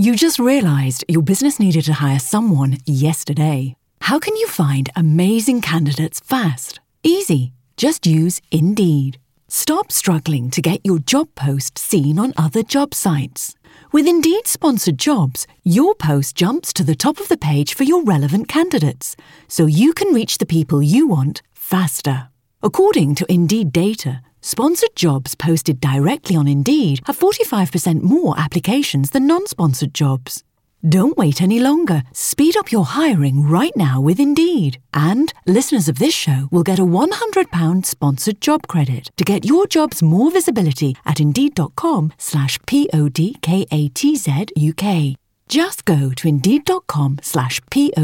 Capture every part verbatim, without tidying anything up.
You just realized your business needed to hire someone yesterday. How can you find amazing candidates fast? Easy. Just use Indeed. Stop struggling to get your job post seen on other job sites. With Indeed-sponsored jobs, your post jumps to the top of the page for your relevant candidates, so you can reach the people you want faster. According to Indeed data, sponsored jobs posted directly on Indeed have forty-five percent more applications than non-sponsored jobs. Don't wait any longer. Speed up your hiring right now with Indeed. And listeners of this show will get a one hundred pounds sponsored job credit to get your jobs more visibility at Indeed.com slash P-O-D-K-A-T-Z-U-K. Just go to Indeed.com slash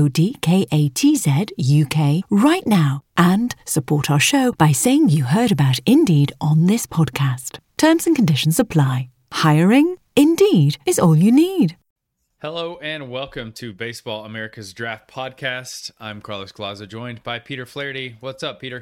P-O-D-K-A-T-Z-U-K right now and support our show by saying you heard about Indeed on this podcast. Terms and conditions apply. Hiring? Indeed is all you need. Hello and welcome to Baseball America's Draft Podcast. I'm Carlos Glaza, joined by Peter Flaherty. What's up, Peter?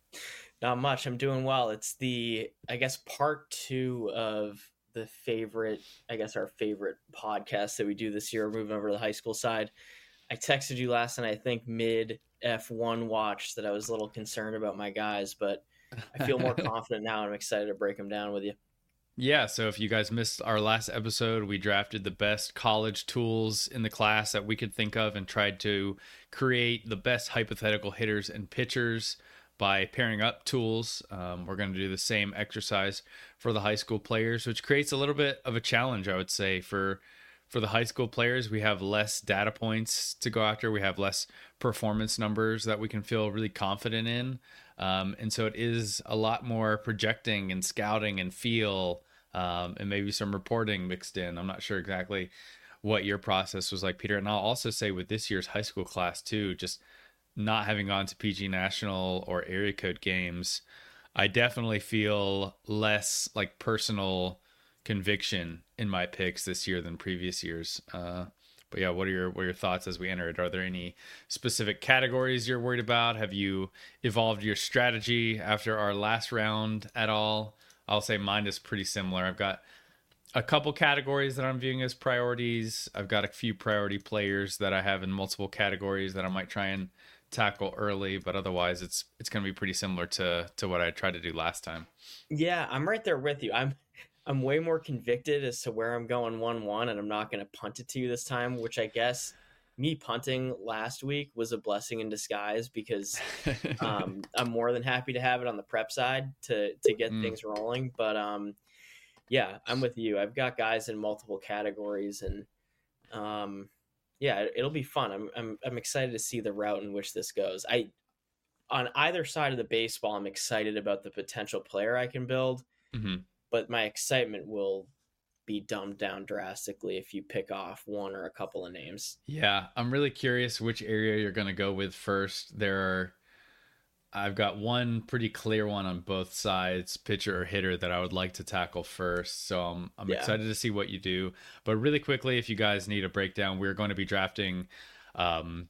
Not much. I'm doing well. It's the, I guess, part two of the favorite, I guess, our favorite podcast that we do this year, moving over to the high school side. I texted you last night, I think mid F one watch, that I was a little concerned about my guys, but I feel more confident now and I'm excited to break them down with you. Yeah, so if you guys missed our last episode, we drafted the best college tools in the class that we could think of and tried to create the best hypothetical hitters and pitchers by pairing up tools. Um, we're going to do the same exercise for the high school players, which creates a little bit of a challenge, I would say, for for the high school players. We have less data points to go after. We have less performance numbers that we can feel really confident in. Um, and so it is a lot more projecting and scouting and feel, um, and maybe some reporting mixed in. I'm not sure exactly what your process was like, Peter. And I'll also say with this year's high school class too, just not having gone to P G National or area code games, I definitely feel less like personal conviction in my picks this year than previous years. Uh, But yeah, what are your what are your thoughts as we enter it? Are there any specific categories you're worried about? Have you evolved your strategy after our last round at all? I'll say mine is pretty similar. I've got a couple categories that I'm viewing as priorities. I've got a few priority players that I have in multiple categories that I might try and tackle early, but otherwise it's it's going to be pretty similar to to what I tried to do last time. Yeah, I'm right there with you. I'm I'm way more convicted as to where I'm going one one, and I'm not going to punt it to you this time, which I guess me punting last week was a blessing in disguise because um, I'm more than happy to have it on the prep side to to get mm. things rolling. But um, yeah, I'm with you. I've got guys in multiple categories, and um, yeah, it'll be fun. I'm I'm I'm excited to see the route in which this goes. I on either side of the baseball, I'm excited about the potential player I can build. Mm-hmm. But my excitement will be dumbed down drastically if you pick off one or a couple of names. Yeah, I'm really curious which area you're going to go with first. There are, I've got one pretty clear one on both sides, pitcher or hitter, that I would like to tackle first. So I'm, I'm yeah. excited to see what you do. But really quickly, if you guys need a breakdown, we're going to be drafting um,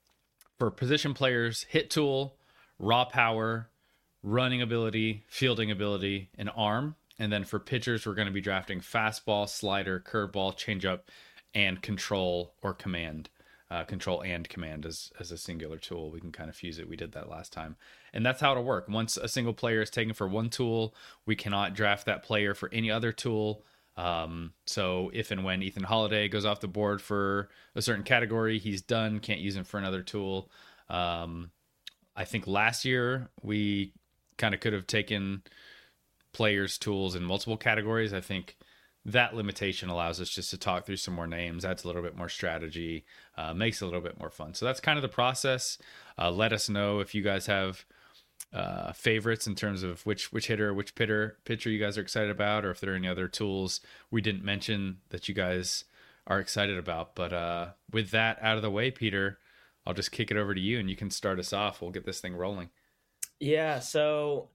for position players, hit tool, raw power, running ability, fielding ability, and arm. And then for pitchers, we're going to be drafting fastball, slider, curveball, changeup, and control or command. Uh, control and command as, as a singular tool. We can kind of fuse it. We did that last time. And that's how it'll work. Once a single player is taken for one tool, we cannot draft that player for any other tool. Um, so if and when Ethan Holiday goes off the board for a certain category, he's done. Can't use him for another tool. Um, I think last year we kind of could have taken players, tools in multiple categories. I think that limitation allows us just to talk through some more names, adds a little bit more strategy, uh, makes it a little bit more fun. So that's kind of the process. Uh, let us know if you guys have uh, favorites in terms of which which hitter, which pitter, pitcher you guys are excited about, or if there are any other tools we didn't mention that you guys are excited about. But uh, with that out of the way, Peter, I'll just kick it over to you and you can start us off. We'll get this thing rolling. Yeah, so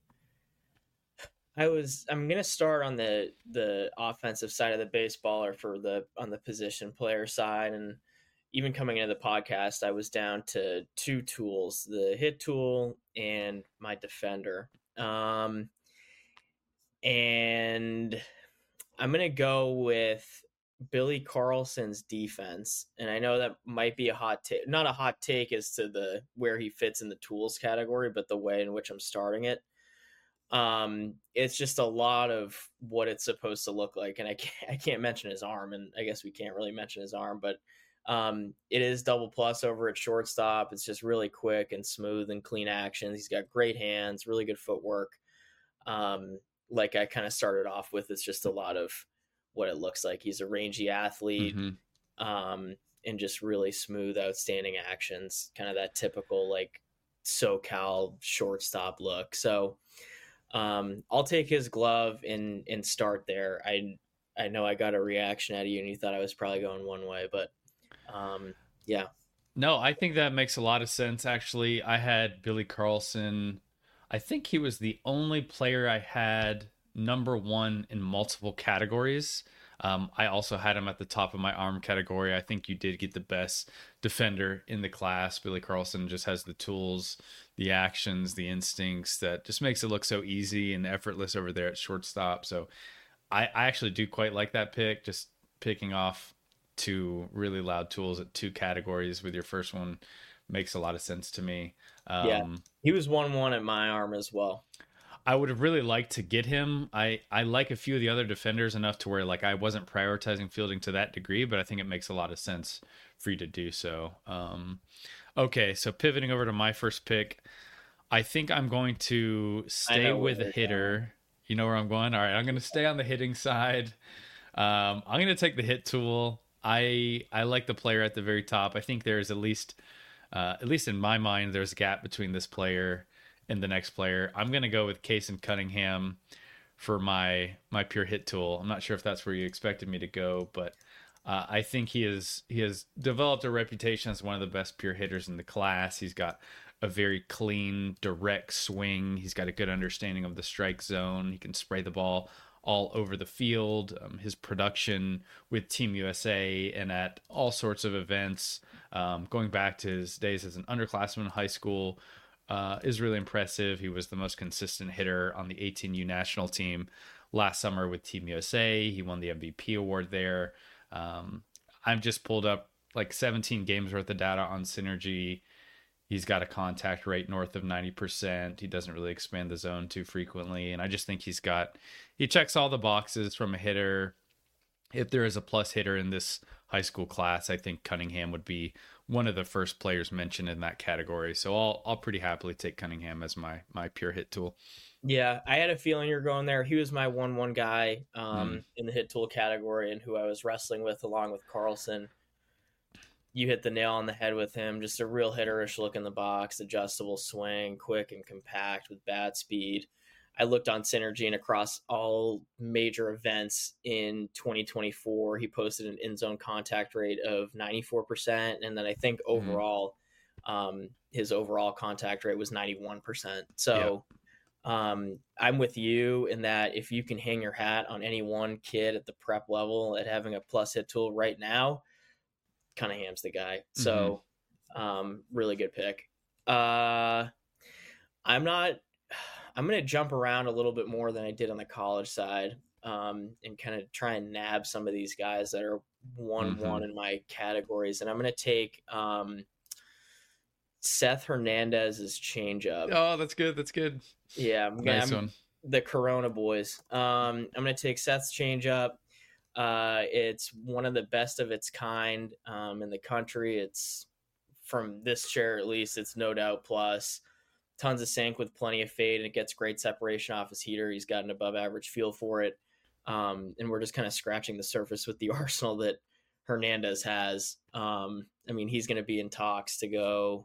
I was I'm gonna start on the the offensive side of the baseball, or for the on the position player side. And even coming into the podcast, I was down to two tools: the hit tool and my defender. Um, and I'm gonna go with Billy Carlson's defense, and I know that might be a hot take, not a hot take as to the where he fits in the tools category, but the way in which I'm starting it. Um, it's just a lot of what it's supposed to look like, and I can't I can't mention his arm, and I guess we can't really mention his arm, but um, it is double plus over at shortstop. It's just really quick and smooth and clean actions. He's got great hands, really good footwork. Um, like I kind of started off with, it's just a lot of what it looks like. He's a rangy athlete, mm-hmm. um, and just really smooth, outstanding actions, kind of that typical like SoCal shortstop look. So um, I'll take his glove and and start there. I I know I got a reaction out of you, and you thought I was probably going one way, but um, yeah. No, I think that makes a lot of sense. Actually, I had Billy Carlson. I think he was the only player I had number one in multiple categories. Um, I also had him at the top of my arm category. I think you did get the best defender in the class. Billy Carlson just has the tools, the actions, the instincts that just makes it look so easy and effortless over there at shortstop. So I, I actually do quite like that pick, just picking off two really loud tools at two categories with your first one makes a lot of sense to me. Um, yeah, he was one one at my arm as well. I would have really liked to get him. I, I like a few of the other defenders enough to where like I wasn't prioritizing fielding to that degree, but I think it makes a lot of sense for you to do so. Um, okay, so pivoting over to my first pick, I think I'm going to stay with a hitter. Going. You know where I'm going? All right, I'm going to stay on the hitting side. Um, I'm going to take the hit tool. I I like the player at the very top. I think there's at least, uh, at least in my mind, there's a gap between this player and the next player. I'm going to go with Kason Cunningham for my my pure hit tool. I'm not sure if that's where you expected me to go, but uh, I think he is he has developed a reputation as one of the best pure hitters in the class. He's got a very clean, direct swing. He's got a good understanding of the strike zone. He can spray the ball all over the field. Um, his production with Team U S A and at all sorts of events, um, going back to his days as an underclassman in high school, uh, is really impressive. He was the most consistent hitter on the eighteen U national team last summer with Team U S A. He won the M V P award there. Um, I've just pulled up like seventeen games worth of data on Synergy. He's got a contact rate north of ninety percent. He doesn't really expand the zone too frequently. And I just think he's got, he checks all the boxes from a hitter. If there is a plus hitter in this high school class, I think Cunningham would be one of the first players mentioned in that category. So I'll, I'll pretty happily take Cunningham as my, my pure hit tool. Yeah, I had a feeling you were going there. He was my one one guy um, mm. in the hit tool category and who I was wrestling with along with Carlson. You hit the nail on the head with him. Just a real hitterish look in the box, adjustable swing, quick and compact with bat speed. I looked on Synergy and across all major events in twenty twenty-four, he posted an in-zone contact rate of ninety-four percent. And then I think overall, mm-hmm. um, his overall contact rate was ninety-one percent. So yeah. um, I'm with you in that if you can hang your hat on any one kid at the prep level at having a plus hit tool right now, Cunningham's the guy. So, mm-hmm. um, really good pick. Uh, I'm not, I'm going to jump around a little bit more than I did on the college side, um, and kind of try and nab some of these guys that are one, mm-hmm. one in my categories. And I'm going to take, um, Seth Hernandez's changeup. Oh, that's good. That's good. Yeah. I'm, nice I'm, one. The Corona boys. Um, I'm going to take Seth's changeup. Uh, it's one of the best of its kind um, in the country. It's from this chair, at least, it's no doubt plus. Tons of sink with plenty of fade, and it gets great separation off his heater. He's got an above average feel for it. Um, and we're just kind of scratching the surface with the arsenal that Hernandez has. Um, I mean, he's going to be in talks to go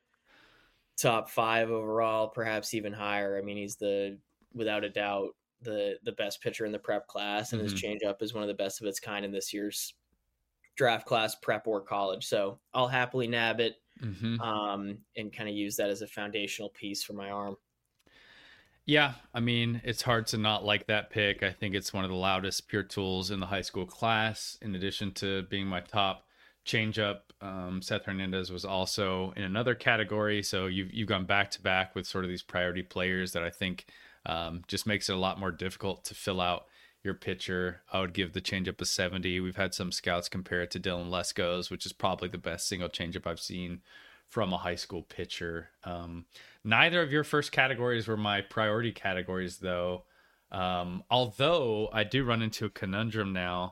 top five overall, perhaps even higher. I mean, he's the, without a doubt, the the best pitcher in the prep class, and mm-hmm. his changeup is one of the best of its kind in this year's draft class, prep or college. So I'll happily nab it mm-hmm. um, and kind of use that as a foundational piece for my arm. Yeah, I mean, it's hard to not like that pick. I think it's one of the loudest pure tools in the high school class. In addition to being my top changeup, um, Seth Hernandez was also in another category. So you've you've gone back to back with sort of these priority players that I think Um, just makes it a lot more difficult to fill out your pitcher, I would give the changeup a seventy. We've had some scouts compare it to Dylan Lesko's, which is probably the best single changeup I've seen from a high school pitcher. Um, neither of your first categories were my priority categories, though. Um, although I do run into a conundrum now,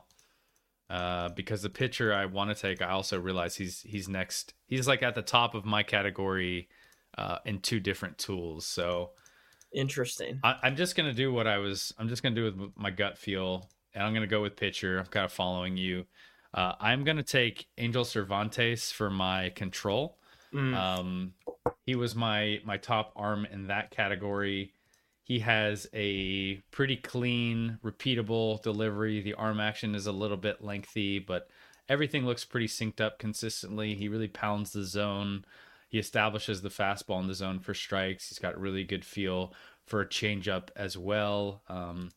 uh, because the pitcher I want to take, I also realize he's he's next. He's like at the top of my category uh, in two different tools. So interesting. I, I'm just gonna do what I was. I'm just gonna do with my gut feel, and I'm gonna go with pitcher. I'm kind of following you. Uh, I'm gonna take Angel Cervantes for my control. Mm. Um, he was my my top arm in that category. He has a pretty clean, repeatable delivery. The arm action is a little bit lengthy, but everything looks pretty synced up consistently. He really pounds the zone. He establishes the fastball in the zone for strikes. He's got a really good feel for a changeup as well. Um,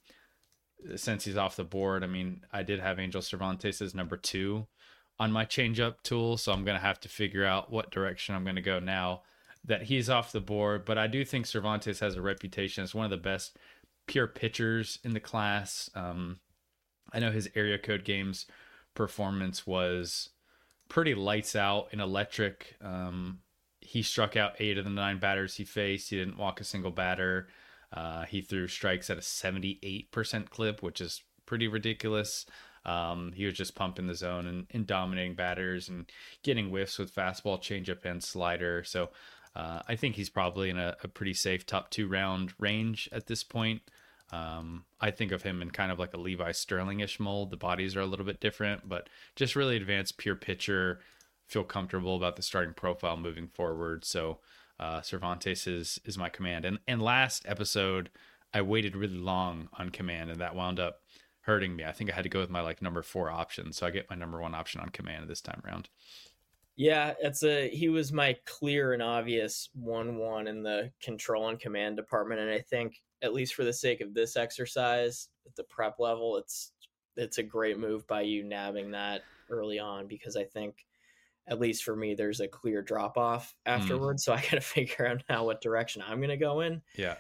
since he's off the board, I mean, I did have Angel Cervantes as number two on my changeup tool, so I'm going to have to figure out what direction I'm going to go now that he's off the board. But I do think Cervantes has a reputation as one of the best pure pitchers in the class. Um, I know his area code games performance was pretty lights out and electric. Um, he struck out eight of the nine batters he faced. He didn't walk a single batter. Uh, he threw strikes at a seventy-eight percent clip, which is pretty ridiculous. Um, he was just pumping the zone and, and dominating batters and getting whiffs with fastball, changeup, and slider. So uh, I think he's probably in a, a pretty safe top two round range at this point. Um, I think of him in kind of like a Levi Sterling-ish mold. The bodies are a little bit different, but just really advanced pure pitcher. Feel comfortable about the starting profile moving forward. So uh, Cervantes is is my command. And and last episode, I waited really long on command, and that wound up hurting me. I think I had to go with my like number four option. So I get my number one option on command this time around. Yeah, it's a he was my clear and obvious one one in the control and command department. And I think, at least for the sake of this exercise at the prep level, it's it's a great move by you nabbing that early on, because I think, at least for me, there's a clear drop off afterwards. Mm. So I got to figure out now what direction I'm going to go in. Yeah.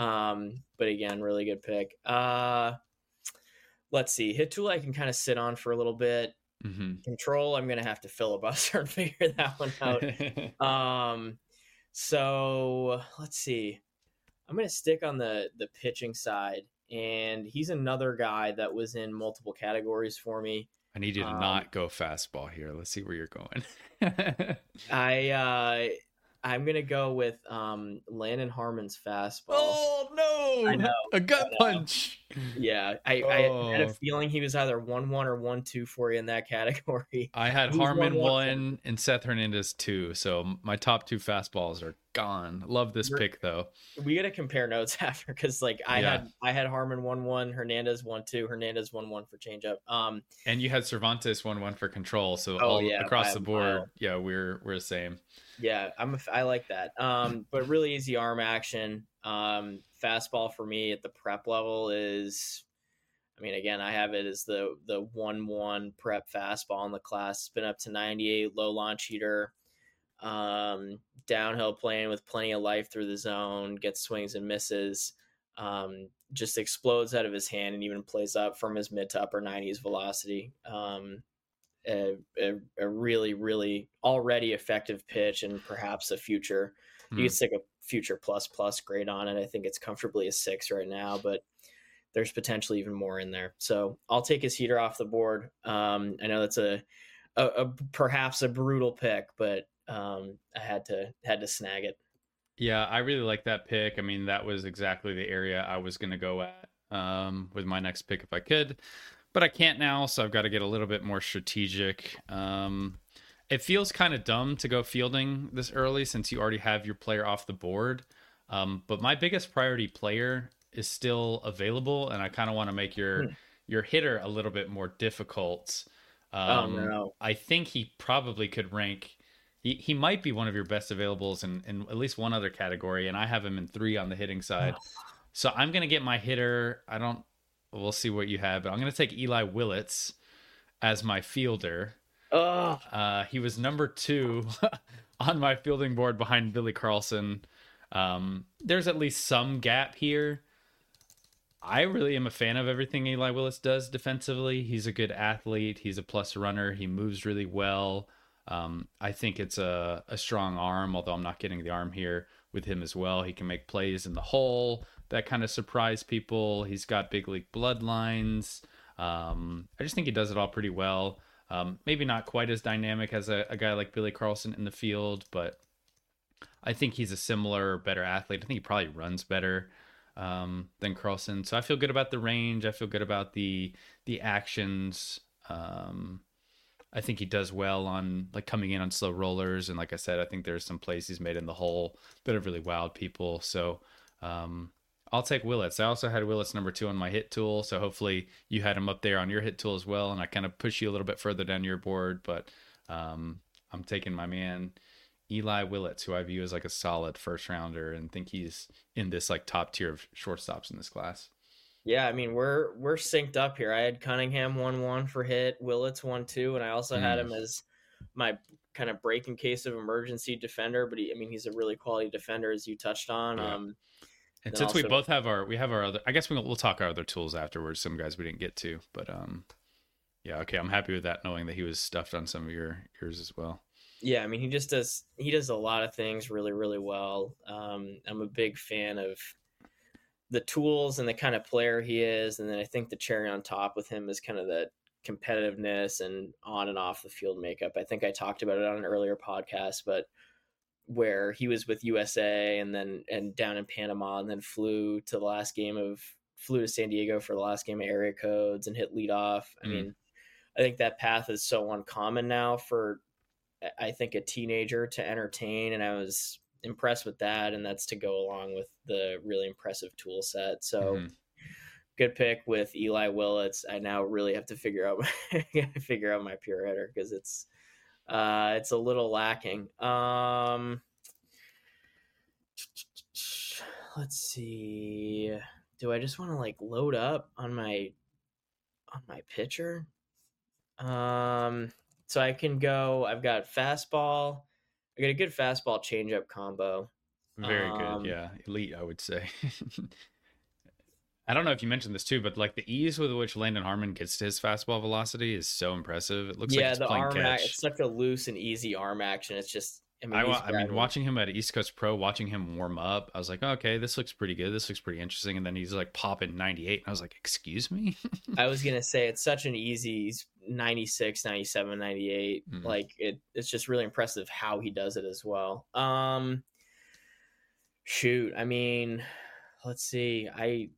Um, but again, really good pick. Uh, let's see. Hit tool I can kind of sit on for a little bit. Mm-hmm. Control, I'm going to have to filibuster and figure that one out. um, so let's see. I'm going to stick on the the pitching side, and he's another guy that was in multiple categories for me. I need you to um, not go fastball here. Let's see where you're going. I uh, I'm gonna go with um, Landon Harmon's fastball. Oh no! I know, a gut I know. punch. Yeah, I, oh. I had a feeling he was either one one or one two for you in that category. I had Harmon one, one and Seth Hernandez two, so my top two fastballs are gone. Love this We're, pick though. We gotta compare notes after, because like I yeah. had I had Harmon one one, Hernandez one two, Hernandez one one for changeup. Um, and you had Cervantes one one for control. So oh, all yeah, across the board, mile. yeah, we're we're the same. Yeah, I'm a, I like that. Um, but really easy arm action. Um, fastball for me at the prep level is, I mean, again, I have it as the the one one prep fastball in the class. It's been up to ninety-eight, low launch heater. Um, downhill playing with plenty of life through the zone, gets swings and misses, um, just explodes out of his hand and even plays up from his mid to upper nineties velocity. Um, a, a, a really, really already effective pitch, and perhaps a future, mm. you could stick a future plus plus grade on it. I think it's comfortably a six right now, but there's potentially even more in there. So I'll take his heater off the board. Um, I know that's a, a, a perhaps a brutal pick, but Um, I had to had to snag it. Yeah, I really like that pick. I mean, that was exactly the area I was going to go at um, with my next pick if I could, but I can't now, so I've got to get a little bit more strategic. Um, it feels kind of dumb to go fielding this early since you already have your player off the board, um, but my biggest priority player is still available, and I kind of want to make your hmm. your hitter a little bit more difficult. Um, oh, no. I think he probably could rank... He he might be one of your best availables in, in at least one other category, and I have him in three on the hitting side. So I'm going to get my hitter. I don't, we'll see what you have, but I'm going to take Eli Willits as my fielder. Oh. Uh, he was number two on my fielding board behind Billy Carlson. Um, there's at least some gap here. I really am a fan of everything Eli Willis does defensively. He's a good athlete. He's a plus runner. He moves really well. Um, I think it's a, a strong arm, although I'm not getting the arm here with him as well. He can make plays in the hole that kind of surprise people. He's got big league bloodlines. Um, I just think he does it all pretty well. Um, maybe not quite as dynamic as a, a guy like Billy Carlson in the field, but I think he's a similar, better athlete. I think he probably runs better um, than Carlson. So I feel good about the range. I feel good about the the actions. Um, I think he does well on like coming in on slow rollers. And like I said, I think there's some plays he's made in the hole that have really wowed people. So um, I'll take Willits. I also had Willits number two on my hit tool. So hopefully you had him up there on your hit tool as well. And I kind of push you a little bit further down your board, but um, I'm taking my man Eli Willits, who I view as like a solid first rounder and think he's in this like top tier of shortstops in this class. Yeah, I mean, we're we're synced up here. I had Cunningham one one for hit, Willits one two, and I also mm. had him as my kind of break in case of emergency defender. But he, I mean, he's a really quality defender, as you touched on. Yeah. Um, and since also, we both have our, we have our other, I guess we'll, we'll talk our other tools afterwards. Some guys we didn't get to, but um, yeah, okay, I'm happy with that, knowing that he was stuffed on some of your yours as well. Yeah, I mean, he just does, he does a lot of things really, really well. Um, I'm a big fan of the tools and the kind of player he is. And then I think the cherry on top with him is kind of the competitiveness and on and off the field makeup. I think I talked about it on an earlier podcast, but where he was with U S A and then, and down in Panama, and then flew to the last game of, flew to San Diego for the last game of area codes and hit leadoff. I mm. mean, I think that path is so uncommon now for, I think, a teenager to entertain, and I was impressed with that, and that's to go along with the really impressive tool set. So mm-hmm. good pick with Eli Willits. I now really have to figure out figure out my pure hitter, because it's uh it's a little lacking. Um let's see. Do I just want to like load up on my on my pitcher? Um So I can go, I've got fastball. I got a good fastball changeup combo. Very um, good. Yeah. Elite, I would say. I don't know if you mentioned this too, but like the ease with which Landon Harmon gets to his fastball velocity is so impressive. It looks yeah, like he's the playing arm catch. Act, it's such a loose and easy arm action. It's just, I mean, I, I mean, watching him at East Coast Pro, watching him warm up, I was like, oh, okay, this looks pretty good. This looks pretty interesting. And then he's like popping ninety-eight. And I was like, excuse me? I was going to say it's such an easy, he's ninety-six, ninety-seven, ninety-eight. Mm-hmm. Like it, it's just really impressive how he does it as well. Um, shoot. I mean, let's see. I,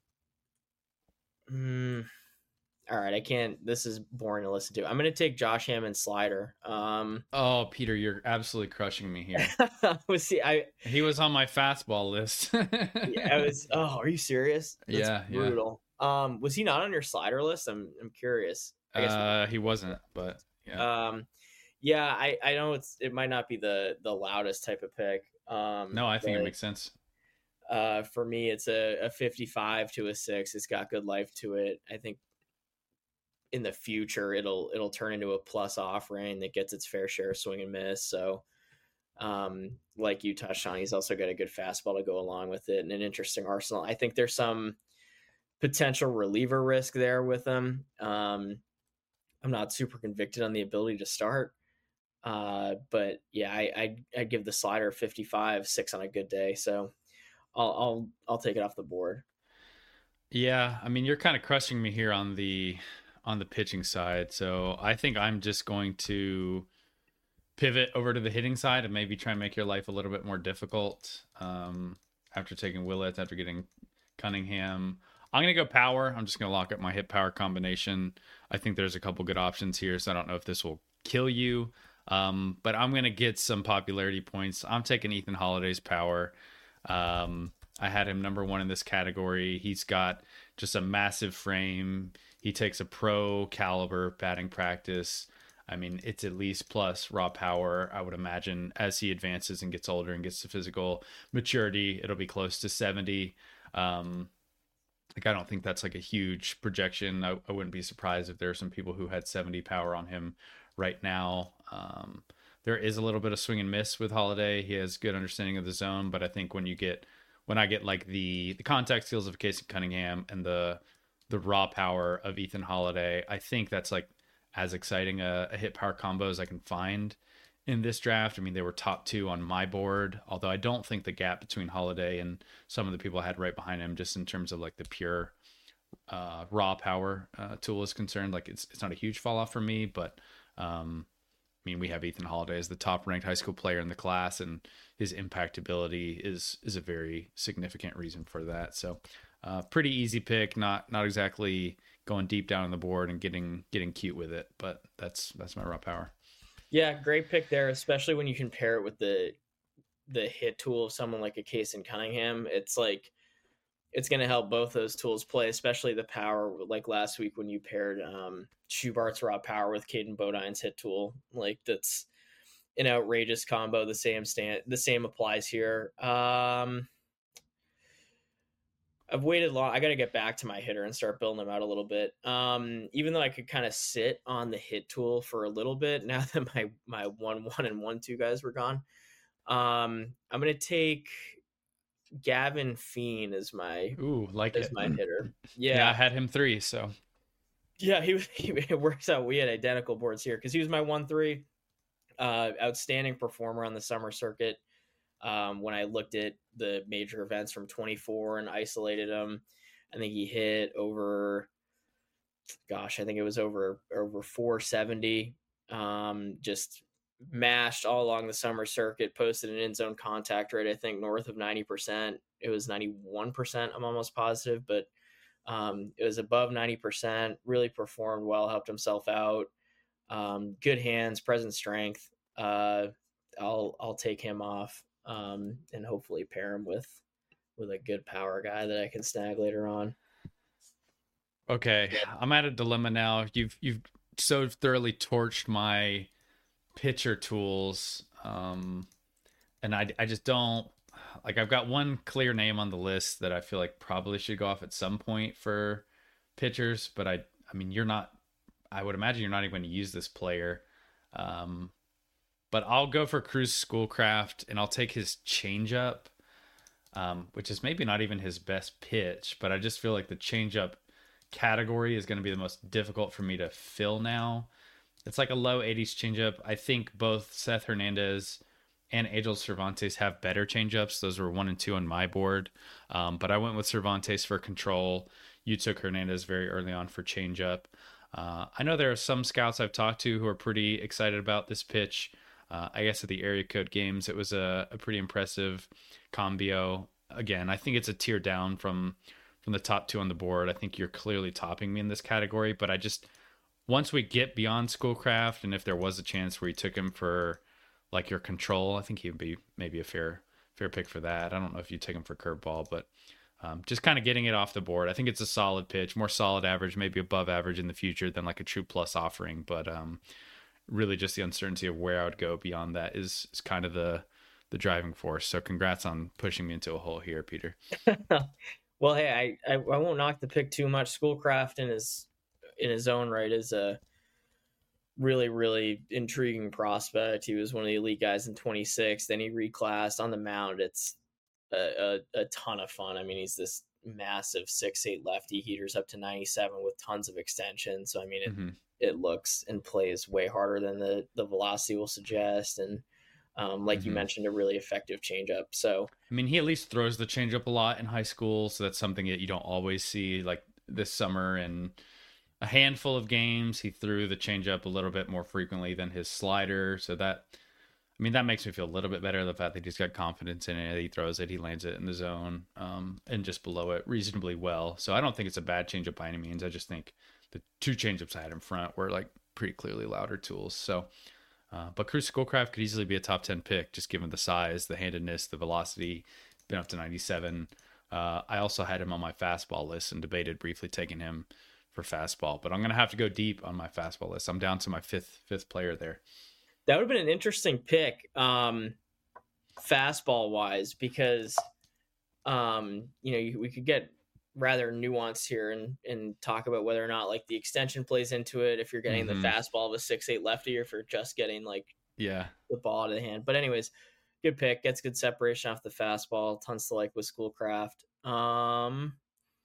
mm, all right, I can't. This is boring to listen to. I'm going to take Josh Hammond's slider. Um, oh, Peter, you're absolutely crushing me here. was he? I he was on my fastball list. yeah, I was. Oh, are you serious? That's yeah, brutal. Yeah. Um, was he not on your slider list? I'm I'm curious. I guess uh, he wasn't, but yeah. Um, yeah, I I know it's it might not be the the loudest type of pick. Um, no, I think but, it makes sense. Uh, for me, it's a, a fifty-five to a six. It's got good life to it. I think in the future it'll it'll turn into a plus offering that gets its fair share of swing and miss. So um like you touched on, he's also got a good fastball to go along with it and an interesting arsenal. I think there's some potential reliever risk there with him. um I'm not super convicted on the ability to start, uh but yeah, I I'd, I'd give the slider fifty-five, six on a good day, so I'll I'll I'll take it off the board. Yeah, I mean, you're kind of crushing me here on the on the pitching side. So I think I'm just going to pivot over to the hitting side and maybe try and make your life a little bit more difficult. Um, after taking Willits, after getting Cunningham, I'm going to go power. I'm just going to lock up my hit power combination. I think there's a couple good options here, so I don't know if this will kill you. Um, but I'm going to get some popularity points. I'm taking Ethan Holliday's power. Um, I had him number one in this category. He's got just a massive frame. He takes a pro caliber batting practice. I mean, it's at least plus raw power. I would imagine as he advances and gets older and gets to physical maturity, it'll be close to seventy. Um, like, I don't think that's like a huge projection. I, I wouldn't be surprised if there are some people who had seventy power on him right now. Um, there is a little bit of swing and miss with Holliday. He has good understanding of the zone, but I think when you get when I get like the the contact skills of Casey Cunningham and the the raw power of Ethan Holiday, I think that's like as exciting a, a hit power combo as I can find in this draft. I mean, they were top two on my board, although I don't think the gap between Holiday and some of the people I had right behind him, just in terms of like the pure uh, raw power uh, tool is concerned, like it's it's not a huge fall off for me. But um, I mean, we have Ethan Holiday as the top ranked high school player in the class, and his impact ability is is a very significant reason for that. So uh, pretty easy pick, not not exactly going deep down on the board and getting getting cute with it, but that's that's my raw power. Yeah, great pick there, especially when you compare it with the the hit tool of someone like a Casey Cunningham. It's like it's going to help both those tools play, especially the power. Like last week when you paired um, Schubart's raw power with Caden Bodine's hit tool, like that's an outrageous combo. The same stand, the same applies here. Um, I've waited long. I got to get back to my hitter and start building them out a little bit. Um, even though I could kind of sit on the hit tool for a little bit now that my my one one and one two guys were gone. Um, I'm gonna take Gavin Feen as my ooh like as it. my hitter. Yeah. yeah, I had him three, so yeah, he was. He, it works out. We had identical boards here because he was my one three. Uh, outstanding performer on the summer circuit. Um, when I looked at the major events from twenty-four and isolated him, I think he hit over, gosh, I think it was over, over four seventy, um, just mashed all along the summer circuit, posted an in zone contact rate, I think north of ninety percent. It was ninety-one percent. I'm almost positive, but um, it was above ninety percent, really performed well, helped himself out. Um, good hands, present strength. Uh, I'll, I'll take him off. Um, and hopefully pair him with with a good power guy that I can snag later on. Okay, I'm at a dilemma now. You've you've so thoroughly torched my pitcher tools, um, and I I just don't like. I've got one clear name on the list that I feel like probably should go off at some point for pitchers, but I I mean you're not. I would imagine you're not even going to use this player. Um, But I'll go for Cruz Schoolcraft, and I'll take his changeup, um, which is maybe not even his best pitch, but I just feel like the changeup category is going to be the most difficult for me to fill now. It's like a low eighties changeup. I think both Seth Hernandez and Angel Cervantes have better changeups. Those were one and two on my board, um, but I went with Cervantes for control. You took Hernandez very early on for changeup. Uh, I know there are some scouts I've talked to who are pretty excited about this pitch. Uh, I guess at the area code games, it was a, a pretty impressive combo. Again, I think it's a tier down from from the top two on the board. I think you're clearly topping me in this category, but I just, once we get beyond Schoolcraft, and if there was a chance where you took him for like your control, I think he would be maybe a fair fair pick for that. I don't know if you take him for curveball, but um, just kind of getting it off the board. I think it's a solid pitch, more solid average, maybe above average in the future than like a true plus offering, but um, really just the uncertainty of where I would go beyond that is, is kind of the the driving force. So congrats on pushing me into a hole here, Peter. Well, hey, I, I I won't knock the pick too much. Schoolcraft in his in his own right is a really, really intriguing prospect. He was one of the elite guys in twenty-six. Then he reclassed on the mound. It's a, a, a ton of fun. I mean, he's this massive six eight lefty, heaters up to ninety-seven with tons of extension. So, I mean, it, mm-hmm. it looks and plays way harder than the, the velocity will suggest. And um, like mm-hmm. you mentioned, a really effective changeup. So, I mean, he at least throws the changeup a lot in high school. So that's something that you don't always see. Like this summer and a handful of games, he threw the changeup a little bit more frequently than his slider. So that, I mean, that makes me feel a little bit better. The fact that he's got confidence in it, he throws it, he lands it in the zone, um, and just below it reasonably well. So I don't think it's a bad changeup by any means. I just think the two changeups I had in front were like pretty clearly louder tools. So, uh, but Cruz Schoolcraft could easily be a top ten pick, just given the size, the handedness, the velocity, been up to ninety-seven. Uh, I also had him on my fastball list and debated briefly taking him for fastball, but I'm going to have to go deep on my fastball list. I'm down to my fifth, fifth player there. That would have been an interesting pick, um, fastball wise, because, um, you know, we could get rather nuanced here and, and talk about whether or not like the extension plays into it. If you're getting mm-hmm. the fastball of a six eight lefty, or if you're just getting like, yeah, the ball out of the hand. But anyways, good pick. Gets good separation off the fastball. Tons to like with Schoolcraft. Um,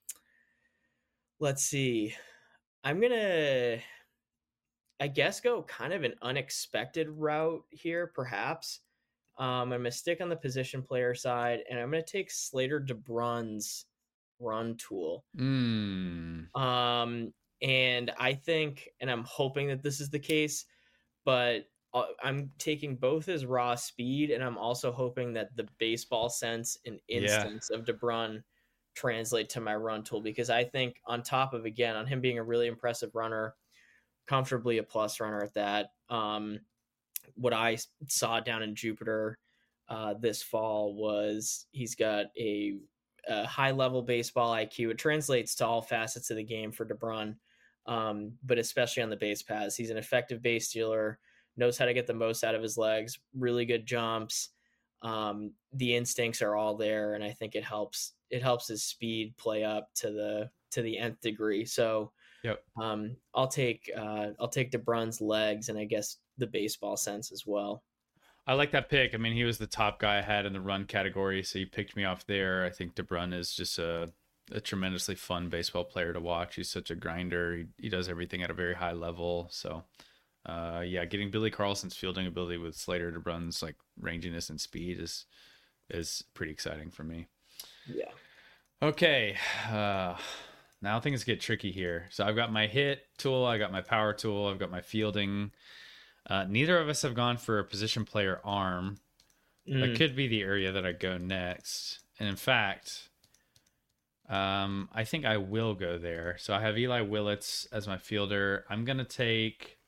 let's see. I'm gonna, I guess, go kind of an unexpected route here, perhaps. Um, I'm gonna stick on the position player side, and I'm gonna take Slater DeBrunn's run tool. Mm. Um, and I think, and I'm hoping that this is the case, but I'm taking both his raw speed, and I'm also hoping that the baseball sense and instincts yeah. of DeBrun translate to my run tool, because I think on top of, again, on him being a really impressive runner, comfortably a plus runner at that, um, what I saw down in Jupiter uh, this fall was he's got a, a high level baseball I Q. It translates to all facets of the game for DeBrun, um, but especially on the base paths. He's an effective base stealer, knows how to get the most out of his legs, really good jumps. Um, the instincts are all there, and I think it helps. It helps his speed play up to the to the nth degree. So, yep. Um, I'll take uh, I'll take DeBrun's legs, and I guess the baseball sense as well. I like that pick. I mean, he was the top guy I had in the run category, so you picked me off there. I think DeBrun is just a, a tremendously fun baseball player to watch. He's such a grinder. He, he does everything at a very high level. So, uh, yeah, getting Billy Carlson's fielding ability with Slater DeBrun's like ranginess and speed is is pretty exciting for me. Yeah. Okay. Uh, now things get tricky here. So I've got my hit tool. I got my power tool. I've got my fielding. Uh, neither of us have gone for a position player arm. Mm. That could be the area that I go next. And in fact, um, I think I will go there. So I have Eli Willits as my fielder. I'm going to take...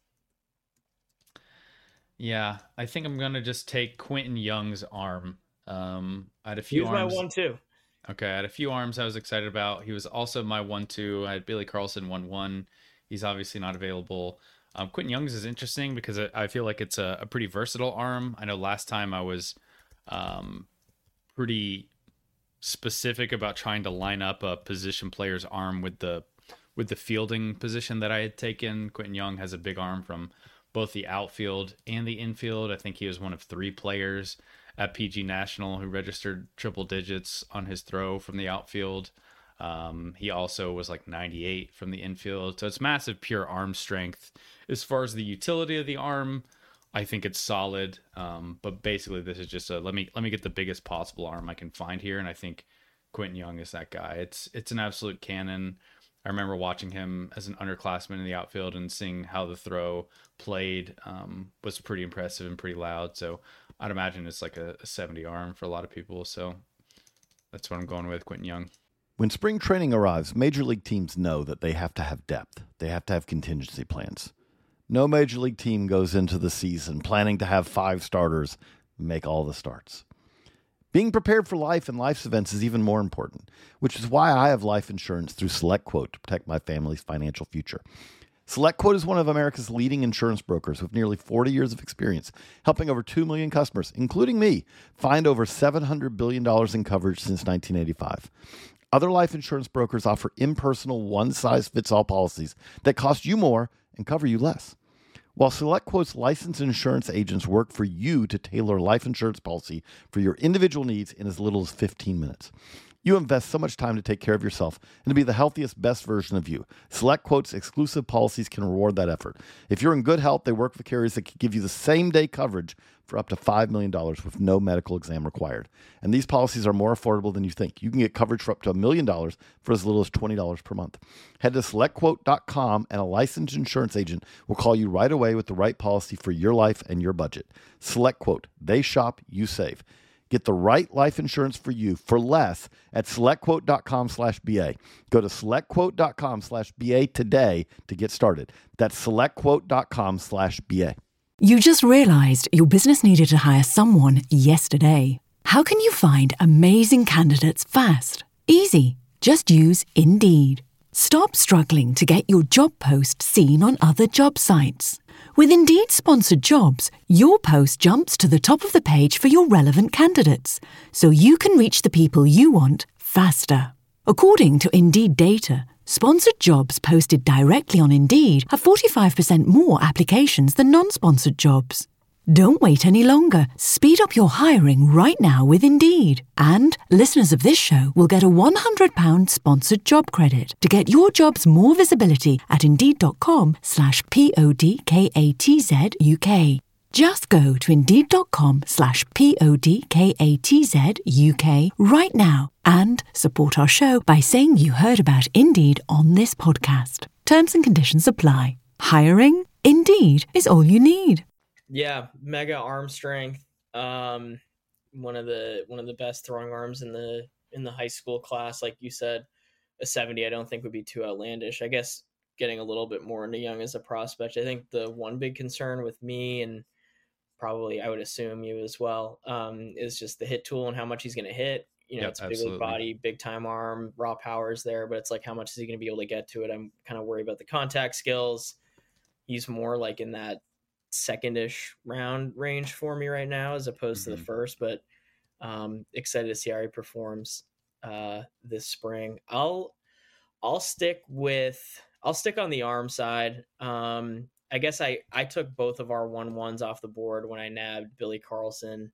Yeah, I think I'm going to just take Quentin Young's arm. Um, I had a few Use arms. my one, two. Okay, I had a few arms I was excited about. He was also my one two. I had Billy Carlson one one. He's obviously not available. Um, Quentin Young's is interesting because I feel like it's a, a pretty versatile arm. I know last time I was um, pretty specific about trying to line up a position player's arm with the with the fielding position that I had taken. Quentin Young has a big arm from both the outfield and the infield. I think he was one of three players at P G National who registered triple digits on his throw from the outfield. Um, he also was like ninety-eight from the infield. So it's massive pure arm strength. As far as the utility of the arm, I think it's solid. Um, but basically this is just a, let me, let me get the biggest possible arm I can find here. And I think Quentin Young is that guy. It's, it's an absolute cannon. I remember watching him as an underclassman in the outfield and seeing how the throw played um, was pretty impressive and pretty loud. So I'd imagine it's like a, a seventy arm for a lot of people. So that's what I'm going with, Quentin Young. When spring training arrives, major league teams know that they have to have depth. They have to have contingency plans. No major league team goes into the season planning to have five starters make all the starts. Being prepared for life and life's events is even more important, which is why I have life insurance through SelectQuote to protect my family's financial future. SelectQuote is one of America's leading insurance brokers with nearly forty years of experience, helping over two million customers, including me, find over seven hundred billion dollars in coverage since nineteen eighty-five. Other life insurance brokers offer impersonal, one-size-fits-all policies that cost you more and cover you less. While SelectQuote's licensed insurance agents work for you to tailor a life insurance policy for your individual needs in as little as fifteen minutes. You invest so much time to take care of yourself and to be the healthiest, best version of you. SelectQuote's exclusive policies can reward that effort. If you're in good health, they work with carriers that can give you the same-day coverage for up to five million dollars with no medical exam required. And these policies are more affordable than you think. You can get coverage for up to a million dollars for as little as twenty dollars per month. Head to select quote dot com and a licensed insurance agent will call you right away with the right policy for your life and your budget. SelectQuote. They shop, you save. Get the right life insurance for you for less at selectquote dot com slash B A. Go to selectquote dot com slash B A today to get started. That's selectquote dot com slash B A. You just realized your business needed to hire someone yesterday. How can you find amazing candidates fast? Easy. Just use Indeed. Stop struggling to get your job post seen on other job sites. With Indeed-sponsored jobs, your post jumps to the top of the page for your relevant candidates, so you can reach the people you want faster. According to Indeed data, sponsored jobs posted directly on Indeed have forty-five percent more applications than non-sponsored jobs. Don't wait any longer. Speed up your hiring right now with Indeed. And listeners of this show will get a one hundred pounds sponsored job credit to get your jobs more visibility at indeed.com slash P-O-D-K-A-T-Z-U-K. Just go to indeed.com slash P-O-D-K-A-T-Z-U-K right now and support our show by saying you heard about Indeed on this podcast. Terms and conditions apply. Hiring? Indeed is all you need. Yeah, mega arm strength. Um, one of the one of the best throwing arms in the in the high school class. Like you said, a seventy I don't think would be too outlandish. I guess getting a little bit more into Young as a prospect. I think the one big concern with me, and probably I would assume you as well, um, is just the hit tool and how much he's going to hit. You know, Yep, it's a big absolutely. body, big time arm, raw power's there, but it's like how much is he going to be able to get to it? I'm kind of worried about the contact skills. He's more like in that secondish round range for me right now as opposed Mm-hmm. to the first, but um excited to see how he performs uh this spring. I'll I'll stick with I'll stick on the arm side. um I guess I I took both of our one ones off the board when I nabbed Billy Carlson,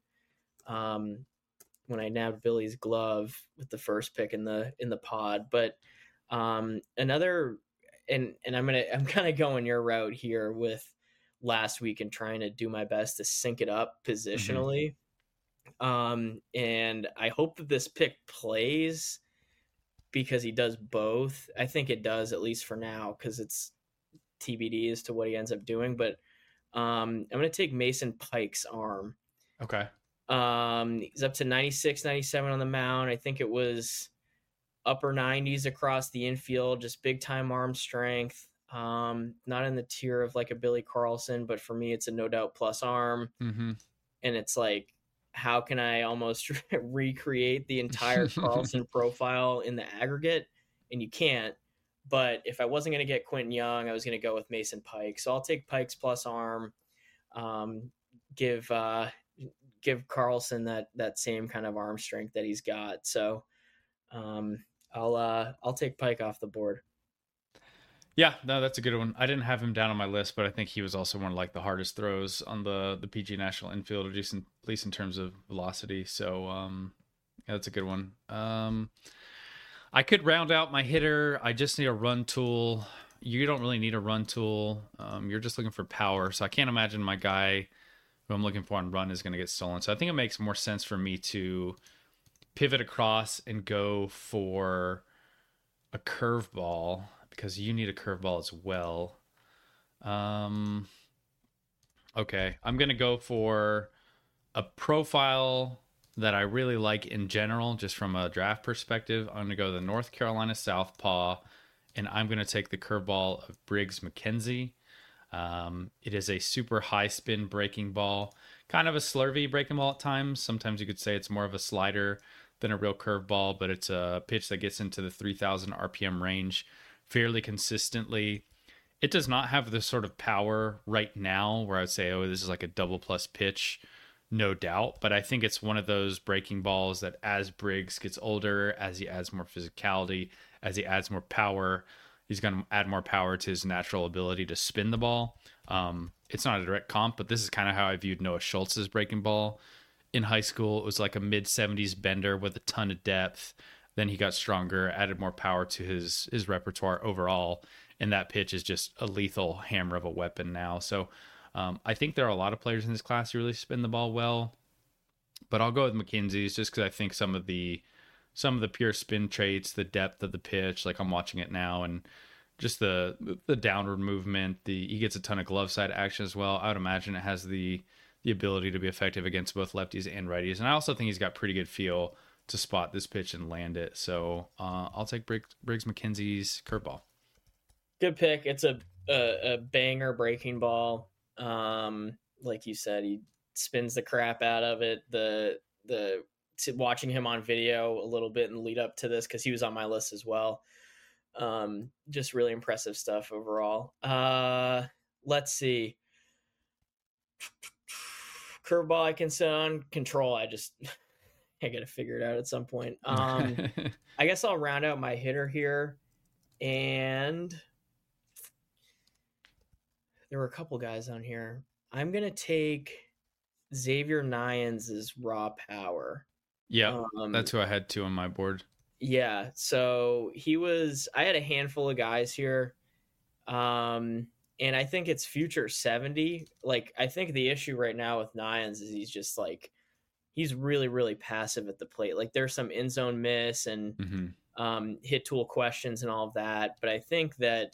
um when I nabbed Billy's glove with the first pick in the in the pod. But um another and and I'm gonna I'm kind of going your route here with last week and trying to do my best to sync it up positionally. Mm-hmm. Um, and I hope that this pick plays because he does both. I think it does, at least for now, because it's T B D as to what he ends up doing. But um, I'm going to take Mason Pike's arm. Okay. Um, he's up to ninety-six, ninety-seven on the mound. I think it was upper nineties across the infield, just big time arm strength. Um, not in the tier of like a Billy Carlson, but for me, it's a no doubt plus arm. Mm-hmm. And it's like, how can I almost recreate the entire Carlson profile in the aggregate? And you can't. But if I wasn't going to get Quentin Young, I was going to go with Mason Pike. So I'll take Pike's plus arm. Um, give uh, give Carlson that that same kind of arm strength that he's got. So um, I'll uh, I'll take Pike off the board. Yeah, no, that's a good one. I didn't have him down on my list, but I think he was also one of like the hardest throws on the the P G National infield, at least in, at least in terms of velocity. So um, yeah, that's a good one. Um, I could round out my hitter. I just need a run tool. You don't really need a run tool. Um, you're just looking for power. So I can't imagine my guy who I'm looking for on run is going to get stolen. So I think it makes more sense for me to pivot across and go for a curveball, because you need a curveball as well. Um, okay, I'm going to go for a profile that I really like in general, just from a draft perspective. I'm going to go the North Carolina Southpaw, and I'm going to take the curveball of Briggs McKenzie. Um, it is a super high spin breaking ball, kind of a slurvy breaking ball at times. Sometimes you could say it's more of a slider than a real curveball, but it's a pitch that gets into the three thousand R P M range fairly consistently. It does not have the sort of power right now where I would say, oh, this is like a double plus pitch, no doubt. But I think it's one of those breaking balls that as Briggs gets older, as he adds more physicality, as he adds more power, he's going to add more power to his natural ability to spin the ball. Um, it's not a direct comp, but this is kind of how I viewed Noah Schultz's breaking ball in high school. It was like a mid seventies bender with a ton of depth. Then he got stronger, added more power to his his repertoire overall, and that pitch is just a lethal hammer of a weapon now. So um, I think there are a lot of players in this class who really spin the ball well, but I'll go with McKenzie's just because I think some of the some of the pure spin traits, the depth of the pitch, like I'm watching it now, and just the the downward movement, the he gets a ton of glove side action as well. I would imagine it has the the ability to be effective against both lefties and righties, and I also think he's got pretty good feel to spot this pitch and land it. So uh, I'll take Briggs, Briggs McKenzie's curveball. Good pick. It's a, a, a banger breaking ball. Um, like you said, he spins the crap out of it. The the watching him on video a little bit and lead up to this, because he was on my list as well. Um, just really impressive stuff overall. Uh, let's see. Curveball I can sit on. Control, I just... I got to figure it out at some point. Um, I guess I'll round out my hitter here. And there were a couple guys on here. I'm going to take Xavier Nyans is raw power. Yeah, Um, that's who I had two on my board. Yeah, so he was. I had a handful of guys here, um, and I think it's future seventy. Like, I think the issue right now with Nyans is he's just like he's really, really passive at the plate. Like, there's some in zone miss and Mm-hmm. um, hit tool questions and all of that, but I think that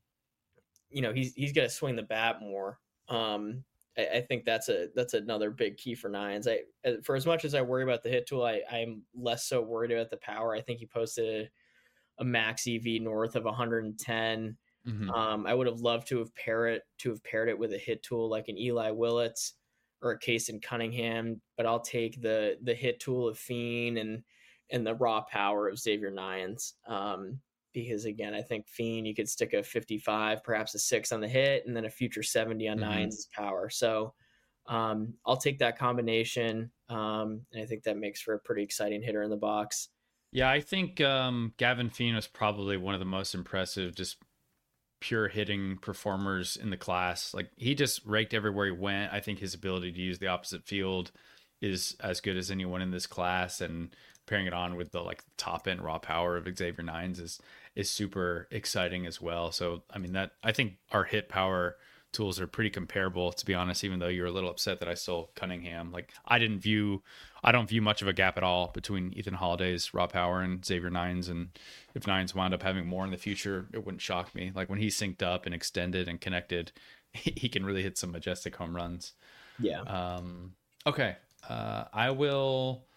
you know he's he's got to swing the bat more. Um, I, I think that's a that's another big key for Nyans. I for as much as I worry about the hit tool, I, I'm less so worried about the power. I think he posted a, a max E V north of one hundred ten. Mm-hmm. Um, I would have loved to have pair it to have paired it with a hit tool like an Eli Willits or a Kason Cunningham, but I'll take the the hit tool of Fiend and and the raw power of Xavier Nyans. Um, because again, I think Fiend, you could stick a fifty-five, perhaps a six on the hit, and then a future seventy on mm-hmm. Nyans' power. So um, I'll take that combination, um, and I think that makes for a pretty exciting hitter in the box. Yeah, I think um, Gavin Fiend was probably one of the most impressive, just pure hitting performers in the class. Like, he just raked everywhere he went. I think his ability to use the opposite field is as good as anyone in this class, and pairing it on with the like top end raw power of Xavier Nyans is is super exciting as well. So I mean, that I think our hit power tools are pretty comparable, to be honest, even though you're a little upset that I stole Cunningham. Like, I didn't view I don't view much of a gap at all between Ethan Holliday's raw power and Xavier Nyans, and if Nyans wound up having more in the future, it wouldn't shock me. Like, when he's synced up and extended and connected, he, he can really hit some majestic home runs. Yeah. Um okay. Uh I will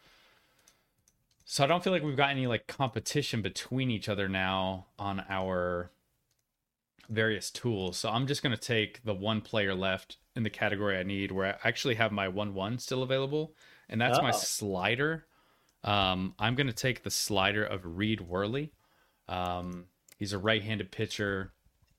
So I don't feel like we've got any like competition between each other now on our various tools. So I'm just going to take the one player left in the category I need, where I actually have my one one still available, and that's oh. my slider. Um, I'm going to take the slider of Reed Worley. Um, he's a right-handed pitcher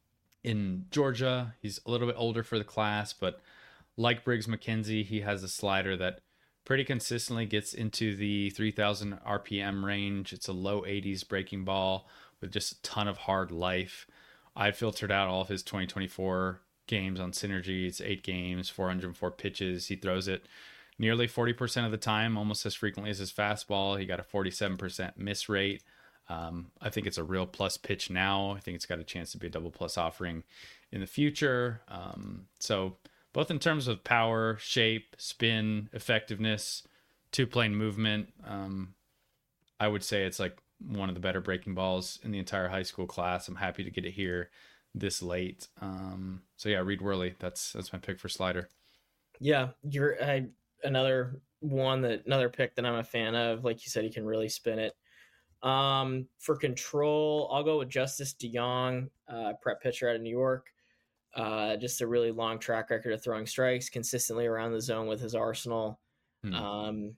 in Georgia. He's a little bit older for the class, but like Briggs McKenzie, he has a slider that pretty consistently gets into the three thousand R P M range. It's a low eighties breaking ball with just a ton of hard life. I filtered out all of his twenty twenty-four games on Synergy. It's eight games, four hundred four pitches. He throws it nearly forty percent of the time, almost as frequently as his fastball. He got a forty-seven percent miss rate. Um, I think it's a real plus pitch now. I think it's got a chance to be a double plus offering in the future. Um, so both in terms of power, shape, spin, effectiveness, two-plane movement, um, I would say it's like one of the better breaking balls in the entire high school class. I'm happy to get it here this late. Um, so yeah, Reed Worley, that's that's my pick for slider. Yeah, you're I, another one that another pick that I'm a fan of. Like you said, he can really spin it. Um, for control, I'll go with Justice DeYoung, uh, prep pitcher out of New York. Uh, just a really long track record of throwing strikes consistently around the zone with his arsenal. Hmm. Um,